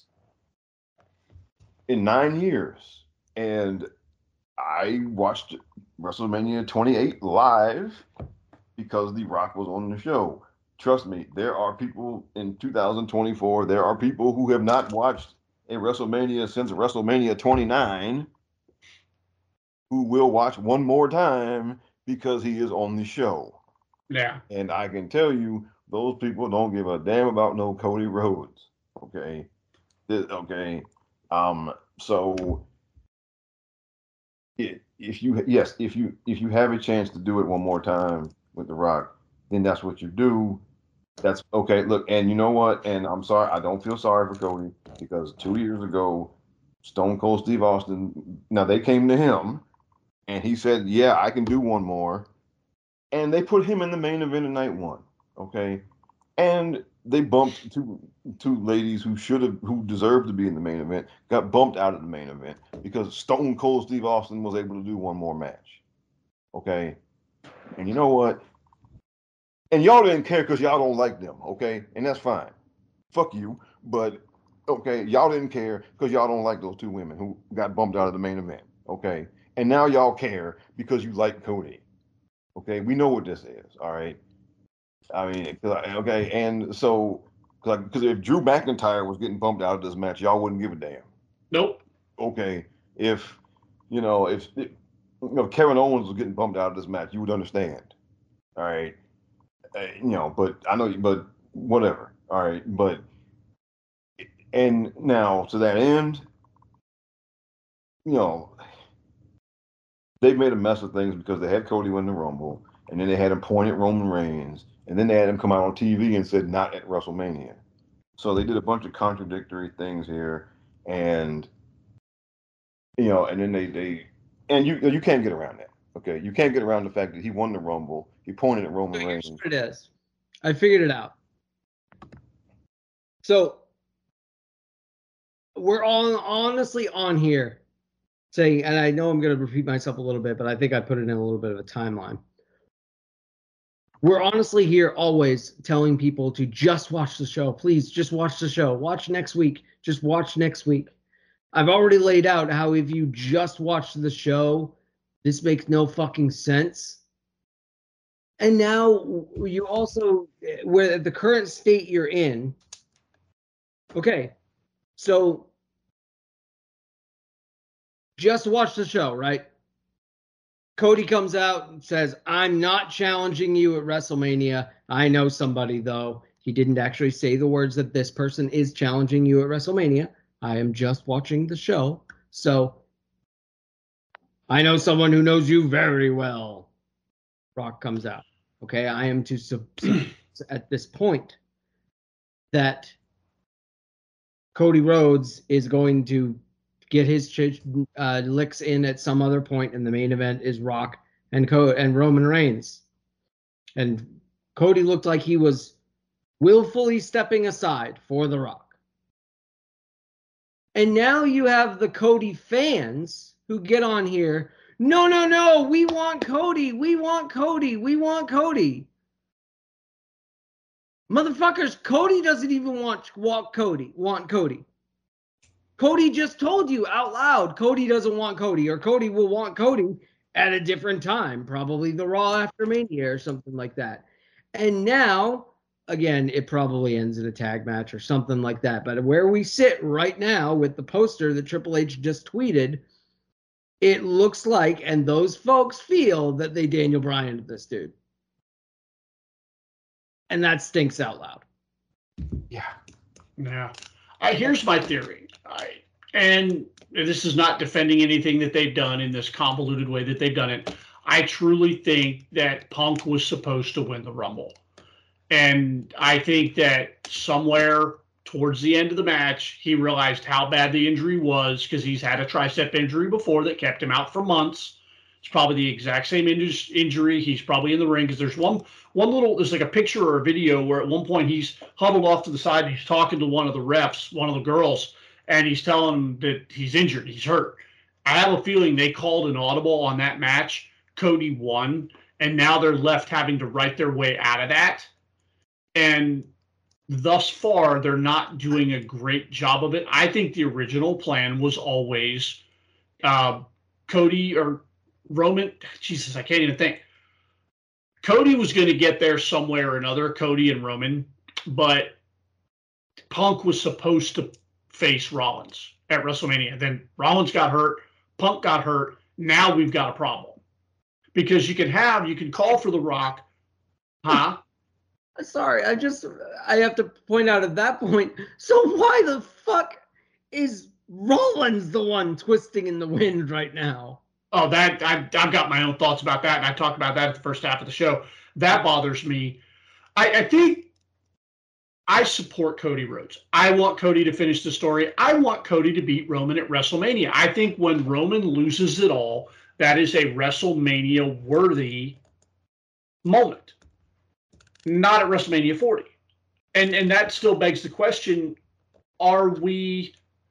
in nine years, and I watched WrestleMania twenty-eight live because The Rock was on the show. Trust me, there are people in two thousand twenty-four, there are people who have not watched a WrestleMania since WrestleMania twenty-nine who will watch one more time because he is on the show.
Yeah.
And I can tell you, those people don't give a damn about no Cody Rhodes. Okay. Okay. Um, so if you, yes, if you, if you have a chance to do it one more time with The Rock, then that's what you do. That's okay. Look, and you know what? And I'm sorry, I don't feel sorry for Cody, because two years ago, Stone Cold Steve Austin, now they came to him and he said, yeah, I can do one more. And they put him in the main event of night one. Okay. And they bumped two two ladies who should have, who deserved to be in the main event, got bumped out of the main event because Stone Cold Steve Austin was able to do one more match. Okay. And you know what? And y'all didn't care because y'all don't like them, okay? And that's fine. Fuck you. But, okay, y'all didn't care because y'all don't like those two women who got bumped out of the main event, okay? And now y'all care because you like Cody, okay? We know what this is, all right? I mean, okay, and so, because if Drew McIntyre was getting bumped out of this match, y'all wouldn't give a damn.
Nope.
Okay, if, you know, if, if you know, Kevin Owens was getting bumped out of this match, you would understand, all right? Uh, you know, but I know, but whatever. All right. But, and now to that end, you know, they've made a mess of things because they had Cody win the Rumble, and then they had him point at Roman Reigns, and then they had him come out on T V and said, not at WrestleMania. So they did a bunch of contradictory things here, and you know, and then they they and you you can't get around that. Okay, you can't get around the fact that he won the Rumble. He pointed at Roman
So
Reigns.
here's what it is. I figured it out. So we're all honestly on here saying, and I know I'm going to repeat myself a little bit, but I think I put it in a little bit of a timeline. We're honestly here always telling people to just watch the show. Please just watch the show. Watch next week. Just watch next week. I've already laid out how if you just watch the show, this makes no fucking sense. And now you also, where the current state you're in, okay, so just watch the show, right? Cody comes out and says, I'm not challenging you at WrestleMania. I know somebody, though. He didn't actually say the words that this person is challenging you at WrestleMania. I am just watching the show. So I know someone who knows you very well. Rock comes out. Okay, I am to sub- at this point that Cody Rhodes is going to get his ch- uh, licks in at some other point, and the main event is Rock and Co- and Roman Reigns. And Cody looked like he was willfully stepping aside for The Rock. And now you have the Cody fans who get on here. No, no, no. We want Cody. We want Cody. We want Cody. Motherfuckers, Cody doesn't even want, want Cody. Want Cody. Cody just told you out loud Cody doesn't want Cody, or Cody will want Cody at a different time, probably the Raw after Mania or something like that. And now, again, it probably ends in a tag match or something like that. But where we sit right now with the poster that Triple H just tweeted, it looks like, and those folks feel, that they Daniel Bryan this dude. And that stinks out loud.
Yeah. Yeah. Uh, here's my theory. I, and this is not defending anything that they've done in this convoluted way that they've done it. I truly think that Punk was supposed to win the Rumble. And I think that somewhere towards the end of the match, he realized how bad the injury was, because he's had a tricep injury before that kept him out for months. It's probably the exact same in- injury. He's probably in the ring, because there's one one little, there's like a picture or a video where at one point he's huddled off to the side and he's talking to one of the refs, one of the girls, and he's telling him that he's injured, he's hurt. I have a feeling they called an audible on that match. Cody won, and now they're left having to write their way out of that. And thus far, they're not doing a great job of it. I think the original plan was always uh, Cody or Roman. Jesus, I can't even think. Cody was going to get there somewhere or another, Cody and Roman, but Punk was supposed to face Rollins at WrestleMania. Then Rollins got hurt, Punk got hurt. Now we've got a problem. Because you can have, you can call for The Rock, huh?
Sorry, I just, I have to point out at that point, so why the fuck is Rollins the one twisting in the wind right now?
Oh, that, I, I've got my own thoughts about that, and I talked about that at the first half of the show. That bothers me. I, I think I support Cody Rhodes. I want Cody to finish the story. I want Cody to beat Roman at WrestleMania. I think when Roman loses it all, that is a WrestleMania-worthy moment. Not at WrestleMania forty. And and that still begs the question, are we,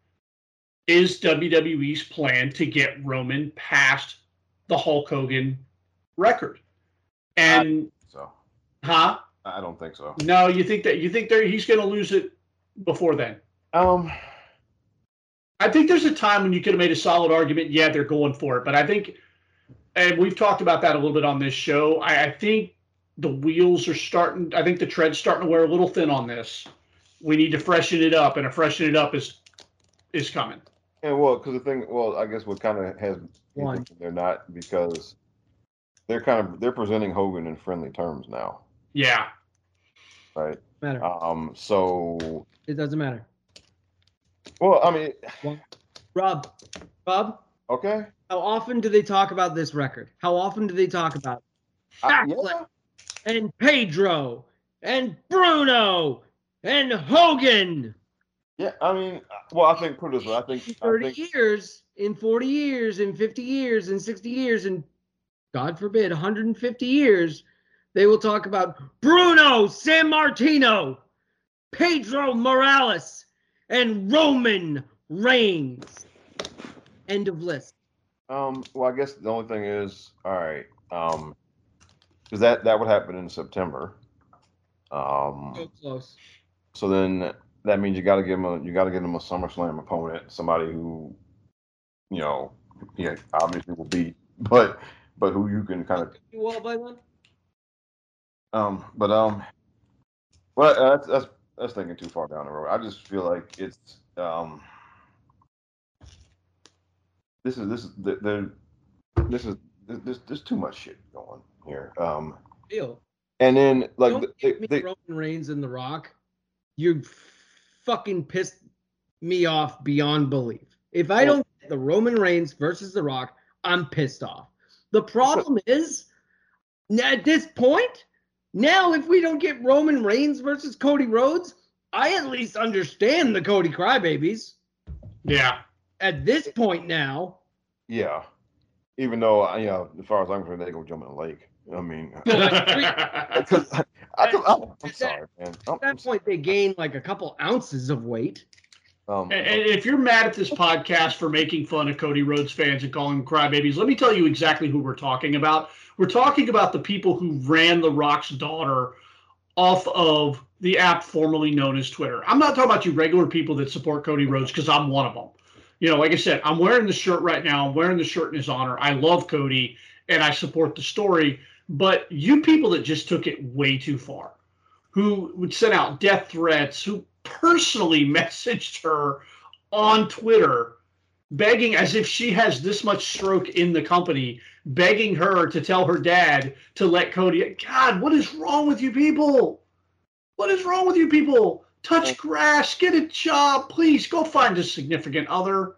is W W E's plan to get Roman past the Hulk Hogan record? And
so,
huh?
I don't think so.
No, you think that you think that he's going to lose it before then?
Um,
I think there's a time when you could have made a solid argument. Yeah, they're going for it, but I think, and we've talked about that a little bit on this show. I, I think the wheels are starting. I think the tread's starting to wear a little thin on this. We need to freshen it up, and a freshen it up is is coming.
And well, because the thing, well, I guess what kind of has
One.
they're not, because they're kind of they're presenting Hogan in friendly terms now,
Yeah.
right?
Matter.
Um, so
It doesn't matter.
well, I mean,
One. Rob, Rob,
okay,
how often do they talk about this record? How often do they talk about
I,
Backlash
yeah,
and Pedro and Bruno and Hogan.
Yeah, I mean, well, I think put it this way. I think
In thirty
I think,
years, in forty years, in fifty years, in sixty years, and God forbid, one hundred fifty years, they will talk about Bruno Sammartino, Pedro Morales, and Roman Reigns. End of list.
Um, well, I guess the only thing is, all right, um, because that that would happen in September. Um,
So close.
so then that means you got to give him a you got to give him a SummerSlam opponent, somebody who, you know, yeah, obviously will beat, but but who you can kind of
You all by one?
um, but um, well, uh, that's that's that's thinking too far down the road. I just feel like it's um, this is this is the, the this is there's there's too much shit going here. Um,
Deal.
and then like
Don't
they,
give me
they,
Roman Reigns and The Rock. You fucking pissed me off beyond belief. If I don't get the Roman Reigns versus The Rock, I'm pissed off. The problem is, at this point, now if we don't get Roman Reigns versus Cody Rhodes, I at least understand the Cody Crybabies.
Yeah.
At this point now.
yeah. Even though, you know, as far as I'm concerned, they go jump in the lake. I mean,
and,
because I, I, I, I'm sorry, man. I'm,
At that point, they gain like a couple ounces of weight.
um,
and if you're mad at this podcast for making fun of Cody Rhodes fans and calling them crybabies, let me tell you exactly who we're talking about. We're talking about the people who ran The Rock's daughter off of the app formerly known as Twitter. I'm not talking about you regular people that support Cody Rhodes, because I'm one of them. You know, like I said, I'm wearing the shirt right now. I'm wearing the shirt in his honor. I love Cody, and I support the story. But you people that just took it way too far, who would send out death threats, who personally messaged her on Twitter, begging, as if she has this much stroke in the company, begging her to tell her dad to let Cody. God, what is wrong with you people? What is wrong with you people? Touch grass, get a job, please go find a significant other.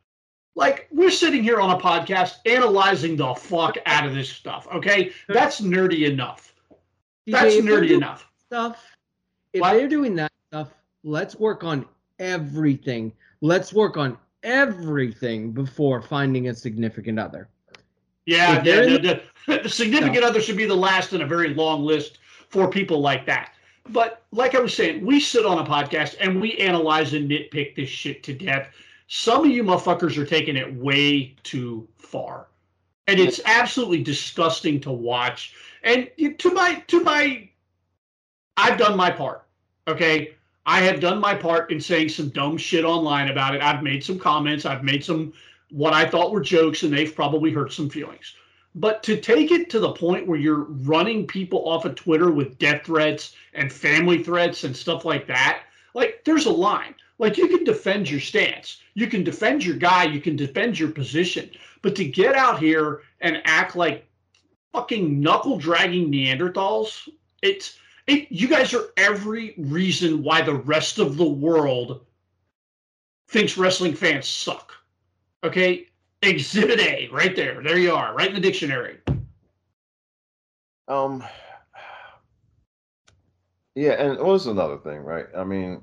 Like, we're sitting here on a podcast analyzing the fuck out of this stuff, okay? That's nerdy enough. That's
If they're
nerdy
doing
enough.
Stuff. If
What?
they're doing that stuff, let's work on everything. Let's work on everything before finding a significant other.
Yeah,
If they're
the,
in
the, the significant other should be the last in a very long list for people like that. But like I was saying, we sit on a podcast and we analyze and nitpick this shit to death. Some of you motherfuckers are taking it way too far, and it's absolutely disgusting to watch. And to my to my, I've done my part. Okay, I have done my part in saying some dumb shit online about it. I've made some comments. I've made some what I thought were jokes, and they've probably hurt some feelings. But to take it to the point where you're running people off of Twitter with death threats and family threats and stuff like that, like, there's a line. Like, you can defend your stance. You can defend your guy. You can defend your position. But to get out here and act like fucking knuckle-dragging Neanderthals, it's it, you guys are every reason why the rest of the world thinks wrestling fans suck. Okay? Exhibit A, right there. There you are, right in the dictionary.
Um, yeah, and well, this is another thing, right? I mean,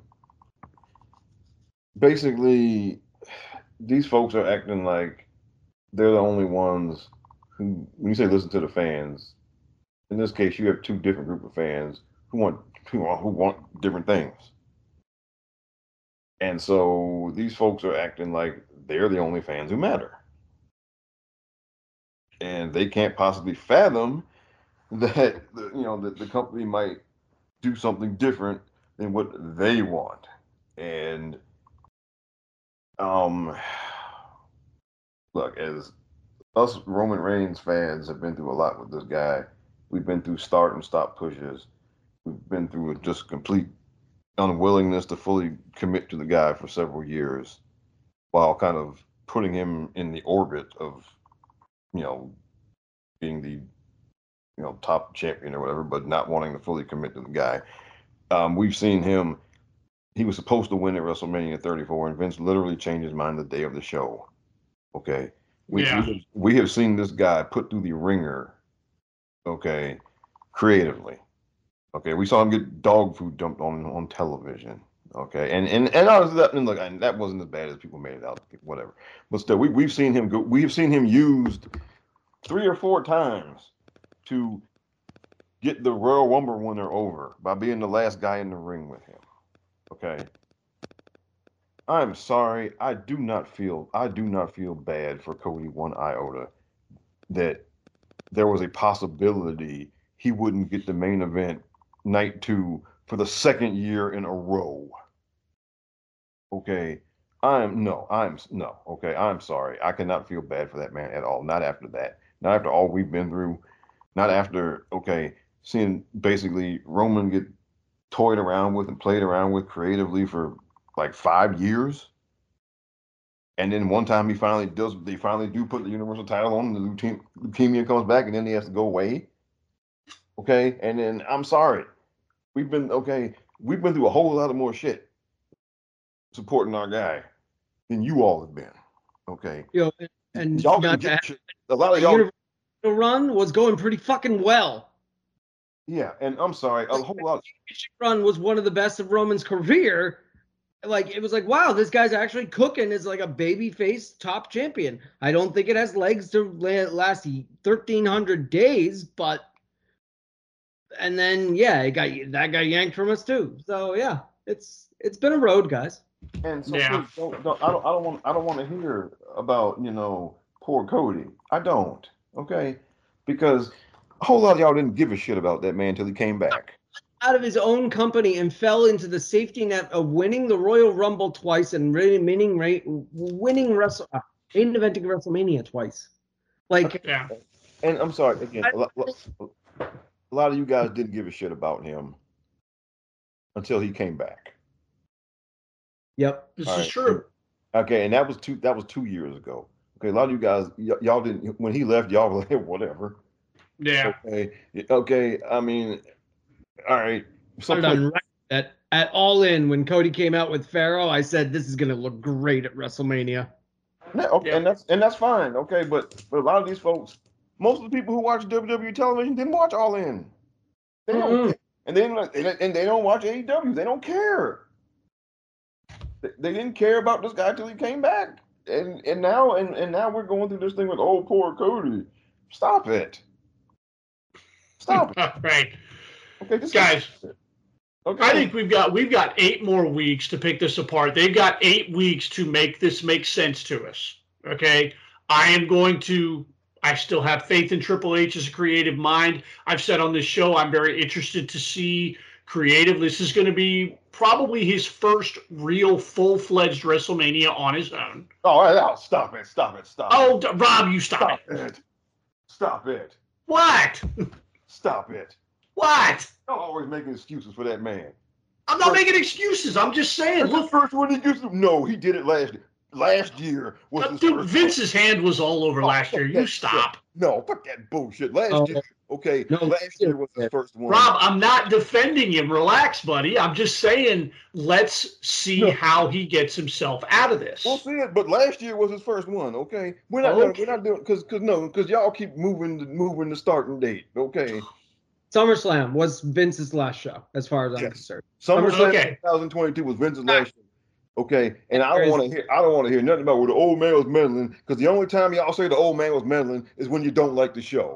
basically, these folks are acting like they're the only ones who, when you say listen to the fans, in this case, you have two different group of fans who want who want, who want different things. And so these folks are acting like they're the only fans who matter. And they can't possibly fathom that, you know, that the company might do something different than what they want. And um, look, as us Roman Reigns fans have been through a lot with this guy. We've been through start and stop pushes. We've been through just complete unwillingness to fully commit to the guy for several years, while kind of putting him in the orbit of, you know, being the, you know, top champion or whatever, but not wanting to fully commit to the guy. Um, we've seen him. He was supposed to win at WrestleMania thirty-four, and Vince literally changed his mind the day of the show. Okay, we,
Yeah.
we, have, we have seen this guy put through the ringer. Okay, creatively, Okay, we saw him get dog food dumped on on television. Okay, and and and honestly, that, and look, and that wasn't as bad as people made it out. Whatever, but still, we we've seen him go. We've seen him used three or four times to get the Royal Rumble winner over by being the last guy in the ring with him. Okay, I'm sorry, I do not feel I do not feel bad for Cody one iota that there was a possibility he wouldn't get the main event night two for the second year in a row. Okay, I'm no, I'm no. Okay, I'm sorry. I cannot feel bad for that man at all. Not after that. Not after all we've been through. Not after okay, seeing basically Roman get toyed around with and played around with creatively for like five years. And then one time he finally does, they finally do put the Universal title on, and the leukemia comes back, and then he has to go away. Okay, and then I'm sorry, we've been okay. We've been through a whole lot of more shit supporting our guy than you all have been. Okay,
you know, and
y'all
not
get
to,
shit. A lot of
the
y'all
Universal run was going pretty fucking well.
Yeah, and I'm sorry, a whole lot.
Run was one of the best of Roman's career. Like, it was like, wow, this guy's actually cooking as like a babyface top champion. I don't think it has legs to last thirteen hundred days, but and then yeah, it got that got yanked from us too. So yeah, it's it's been a road, guys.
And so
Yeah.
please don't, don't, I don't I don't want I don't want to hear about, you know, poor Cody. I don't. Okay? Because a whole lot of y'all didn't give a shit about that man until he came back.
Out of his own company and fell into the safety net of winning the Royal Rumble twice and winning winning Wrestle main eventing WrestleMania twice. Like,
Yeah.
And I'm sorry again. A lot, a lot of you guys didn't give a shit about him until he came back.
Yep,
This
All
is
right.
true.
Okay, and that was two. That was two years ago. Okay, a lot of you guys, y- y'all didn't. When he left, y'all were like, whatever.
Yeah.
Okay, okay. I mean, all right.
put it on record that at All In when Cody came out with Pharaoh, I said this is going to look great at WrestleMania.
Yeah, okay,
Yeah.
and that's and that's fine. Okay, but but a lot of these folks, most of the people who watch W W E television didn't watch All In. They don't,
Mm-mm.
care. and they didn't, and they don't watch A E W. They don't care. They, they didn't care about this guy till he came back, and and now and and now we're going through this thing with oh poor Cody. Stop it. Stop it.
All right.
Okay, this
Guys,
okay.
I think we've got we've got eight more weeks to pick this apart. They've got eight weeks to make this make sense to us. Okay. I am going to I still have faith in Triple H as a creative mind. I've said on this show I'm very interested to see creative. This is going to be probably his first real full-fledged WrestleMania on his own.
Oh, oh, stop it! Stop it! Stop
Oh,
it!
D- Rob, you stop,
Stop
it.
it! Stop it!
What?
Stop it!
What?
Y'all always making excuses for that man.
I'm not making excuses. I'm just saying.
That's the
Look,
first one he used to. No, he did it last year. Last year was his
dude,
first
Vince's hand was all over
one.
last
Oh,
year.
fuck
You
that
stop.
shit. No, fuck that bullshit. Last
Oh.
year, okay.
No,
last year was his first one.
Rob, I'm not defending him. Relax, buddy. I'm just saying, let's see
No.
how he gets himself out of this.
We'll see it, but last year was his first one. Okay, we're not.
Okay.
We're not doing because because no because y'all keep moving the moving the starting date. Okay.
SummerSlam was Vince's last show, as far as I'm
Yes.
concerned.
SummerSlam
Okay.
twenty twenty-two was Vince's last year. Okay, and I don't
There is-
want to hear. I don't want to hear nothing about where the old man was meddling, because the only time y'all say the old man was meddling is when you don't like the show.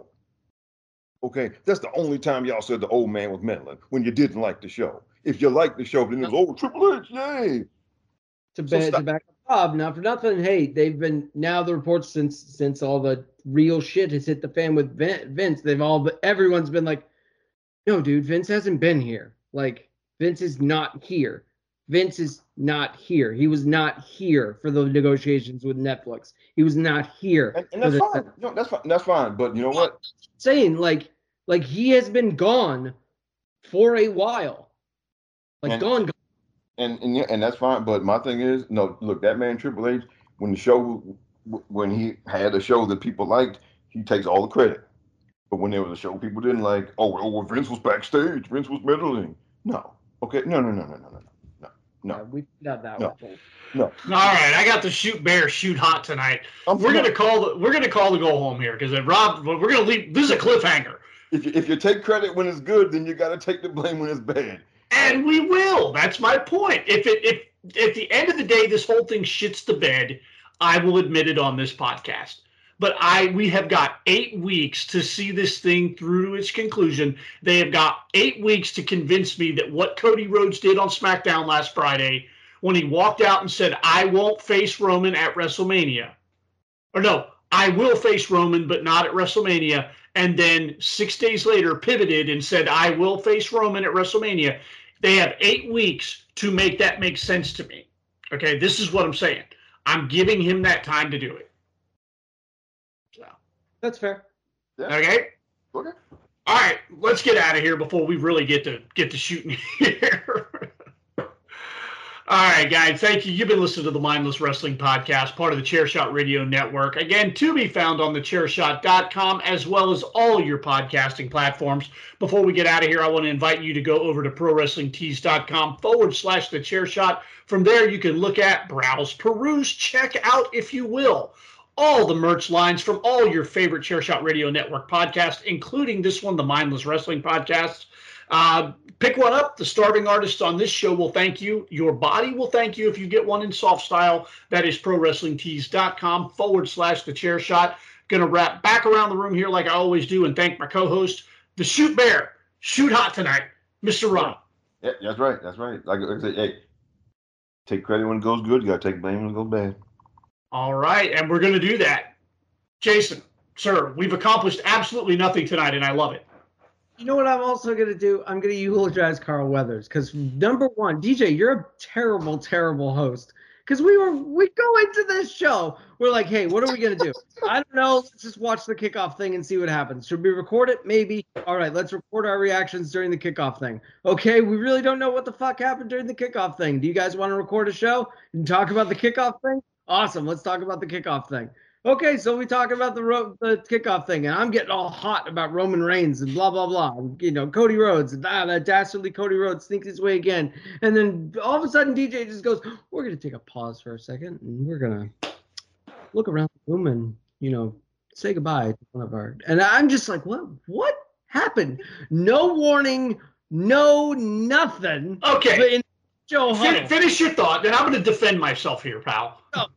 Okay, that's the only time y'all said the old man was meddling, when you didn't like the show. If you liked the show, then it was oh Triple H, yay!
To,
So
ba-
stop.
to back up Bob, not for nothing. Hey, they've been now the reports since since all the real shit has hit the fan with Vin- Vince. They've all everyone's been like, no, dude, Vince hasn't been here. Like Vince is not here. Vince is not here. He was not here for the negotiations with Netflix. He was not here.
And, and
for
that's
the-
fine. No, that's fine. That's fine. But you know what?
Saying like like he has been gone for a while. Like
And-
gone, gone.
And and yeah, and that's fine. But my thing is, no, look, that man Triple H, when the show, when he had a show that people liked, he takes all the credit. But when there was a show people didn't like, oh, well, well, Vince was backstage, Vince was meddling. No, okay, no, no, no, no, no, no, no, no.
Yeah, we got that
No.
one.
no.
All right, I got the shoot bear, shoot hot tonight.
I'm
We're
not-
gonna call the we're gonna call the go home here because Rob, we're gonna leave. This is a cliffhanger.
if you, if you take credit when it's good, then you got to take the blame when it's bad.
And we will. That's my point. If it if at the end of the day this whole thing shits the bed, I will admit it on this podcast. But I we have got eight weeks to see this thing through to its conclusion. They have got eight weeks to convince me that what Cody Rhodes did on SmackDown last Friday when he walked out and said, I won't face Roman at WrestleMania. Or no, I will face Roman, but not at WrestleMania. And then six days later pivoted and said, I will face Roman at WrestleMania. They have eight weeks to make that make sense to me. Okay, this is what I'm saying. I'm giving him that time to do it. So
that's fair.
Yeah. Okay.
Okay.
All right, let's get out of here before we really get to get to shooting here. All right, guys, thank you. You've been listening to the Mindless Wrestling Podcast, part of the Chairshot Radio Network. Again, to be found on the chair shot dot com as well as all your podcasting platforms. Before we get out of here, I want to invite you to go over to pro wrestling tees dot com forward slash the chair shot. From there, you can look at, browse, peruse, check out, if you will, all the merch lines from all your favorite Chairshot Radio Network podcasts, including this one, the Mindless Wrestling Podcast. Uh, pick one up. The starving artists on this show will thank you. Your body will thank you if you get one in soft style. That is pro wrestling tees dot com forward slash the chair shot. Going to wrap back around the room here like I always do and thank my co-host, the Shoot Bear. Shoot hot tonight, Mister Rob.
Yeah, that's right. That's right. Like, like I said, hey, take credit when it goes good. You got to take blame when it goes bad.
All right, and we're going to do that. Jason, sir, we've accomplished absolutely nothing tonight, and I love it.
You know what I'm also going to do? I'm going to eulogize Carl Weathers because, number one, D J, you're a terrible, terrible host. Because we were we go into this show, we're like, hey, what are we going to do? I don't know. Let's just watch the kickoff thing and see what happens. Should we record it? Maybe. All right, let's record our reactions during the kickoff thing. Okay, we really don't know what the fuck happened during the kickoff thing. Do you guys want to record a show and talk about the kickoff thing? Awesome. Let's talk about the kickoff thing. Okay, so we talk about the ro- the kickoff thing, and I'm getting all hot about Roman Reigns and blah, blah, blah. And, you know, Cody Rhodes, and ah, that dastardly Cody Rhodes sneaks his way again. And then all of a sudden, D J just goes, we're going to take a pause for a second, and we're going to look around the room and, you know, say goodbye to one of our... And I'm just like, what? What happened? No warning, no nothing.
Okay.
In Joe
fin- finish your thought, then I'm going to defend myself here, pal.
Oh.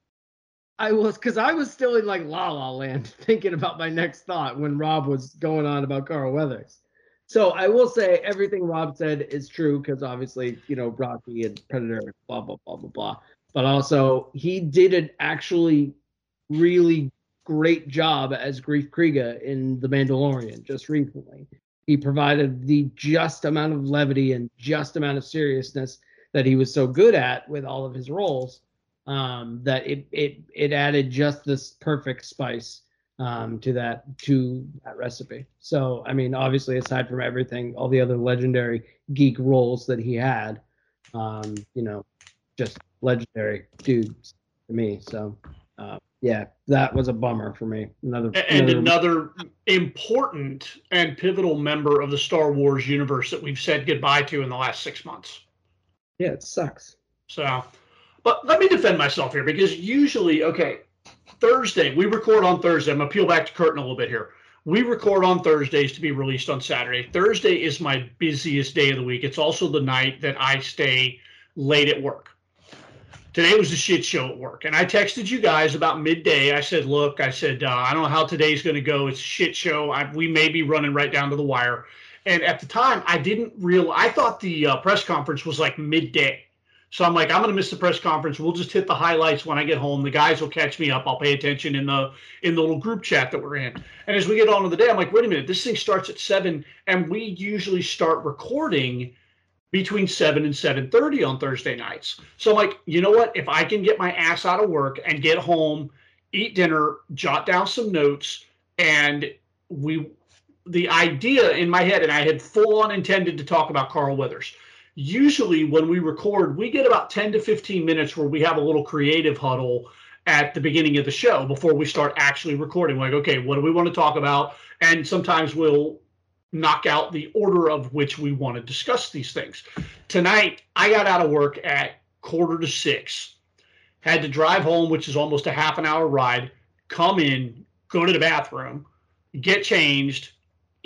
I was, because I was still in like La La Land thinking about my next thought when Rob was going on about Carl Weathers. So I will say everything Rob said is true because obviously, you know, Rocky and Predator, blah, blah, blah, blah, blah. But also he did an actually really great job as Grief Kriega in The Mandalorian just recently. He provided the just amount of levity and just amount of seriousness that he was so good at with all of his roles. Um, that it it it added just this perfect spice um, to that to that recipe. So I mean, obviously, aside from everything, all the other legendary geek roles that he had, um, you know, just legendary dudes to me. So uh, yeah, that was a bummer for me. Another
and another, another important and pivotal member of the Star Wars universe that we've said goodbye to in the last six months.
Yeah, it sucks.
So. But let me defend myself here because usually, okay, Thursday, we record on Thursday. I'm going to peel back the curtain a little bit here. We record on Thursdays to be released on Saturday. Thursday is my busiest day of the week. It's also the night that I stay late at work. Today was a shit show at work. And I texted you guys about midday. I said, look, I said, uh, I don't know how today's going to go. It's a shit show. I, we may be running right down to the wire. And at the time, I didn't realize, I thought the uh, press conference was like midday. So I'm like, I'm going to miss the press conference. We'll just hit the highlights when I get home. The guys will catch me up. I'll pay attention in the in the little group chat that we're in. And as we get on to the day, I'm like, wait a minute, this thing starts at seven, and we usually start recording between seven and seven thirty on Thursday nights. So I'm like, you know what? If I can get my ass out of work and get home, eat dinner, jot down some notes, and we the idea in my head, and I had full on intended to talk about Carl Weathers. Usually when we record, we get about ten to fifteen minutes where we have a little creative huddle at the beginning of the show before we start actually recording. Like, okay, what do we want to talk about? And sometimes we'll knock out the order of which we want to discuss these things. Tonight, I got out of work at quarter to six, had to drive home, which is almost a half an hour ride, come in, go to the bathroom, get changed,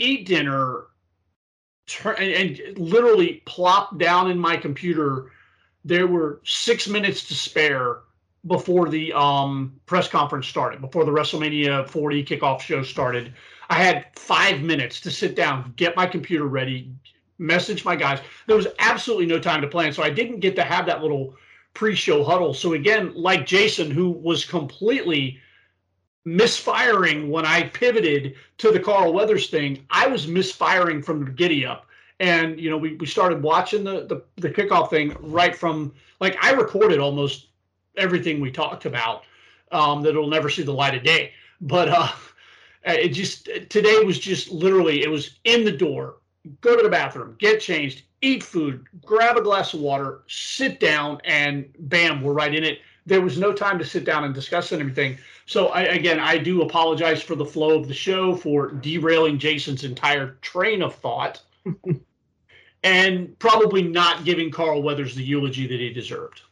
eat dinner, turn, and, and literally plop down in my computer. There were six minutes to spare before the um, press conference started, before the WrestleMania forty kickoff show started. I had five minutes to sit down, get my computer ready, message my guys. There was absolutely no time to plan, so I didn't get to have that little pre-show huddle. So again, like Jason, who was completely misfiring when I pivoted to the Carl Weathers thing, I was misfiring from the giddy up. And, you know, we, we started watching the, the, the kickoff thing right from, like, I recorded almost everything we talked about um, that it'll never see the light of day. But uh, it just, today was just literally, it was in the door, go to the bathroom, get changed, eat food, grab a glass of water, sit down, and bam, we're right in it. There was no time to sit down and discuss anything. So, I, again, I do apologize for the flow of the show, for derailing Jason's entire train of thought, and probably not giving Carl Weathers the eulogy that he deserved.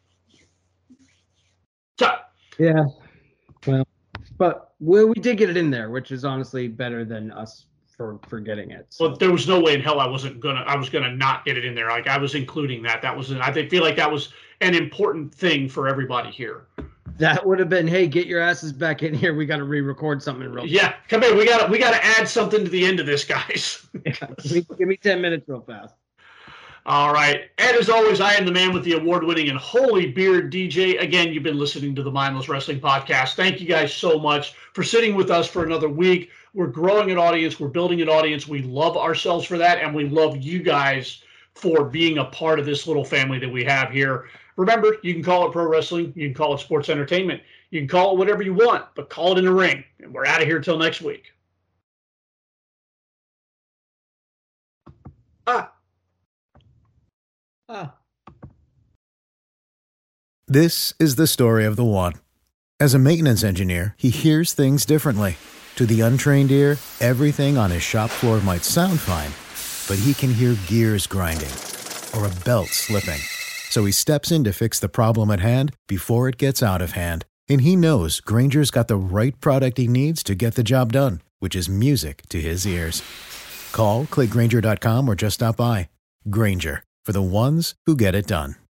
So,
yeah, well, but we, we did get it in there, which is honestly better than us for forgetting it. So.
Well, there was no way in hell I wasn't gonna. I was gonna not get it in there. Like, I was including that. That was. I feel like that was an important thing for everybody here.
That would have been, hey, get your asses back in here. We got to re-record something real.
Yeah, come here. We got to. We got to add something to the end of this, guys.
Yeah, give, me, give me ten minutes real fast.
All right. And as always, I am the man with the award-winning and holy beard, D J. Again, you've been listening to the Mindless Wrestling Podcast. Thank you guys so much for sitting with us for another week. We're growing an audience. We're building an audience. We love ourselves for that, and we love you guys for being a part of this little family that we have here. Remember, you can call it pro wrestling. You can call it sports entertainment. You can call it whatever you want, but call it in the ring. And we're out of here till next week. Ah.
Ah.
This is the story of the one. As a maintenance engineer, he hears things differently. To the untrained ear, everything on his shop floor might sound fine, but he can hear gears grinding or a belt slipping. So he steps in to fix the problem at hand before it gets out of hand. And he knows Grainger's got the right product he needs to get the job done, which is music to his ears. Call, click Grainger dot com, or just stop by. Grainger, for the ones who get it done.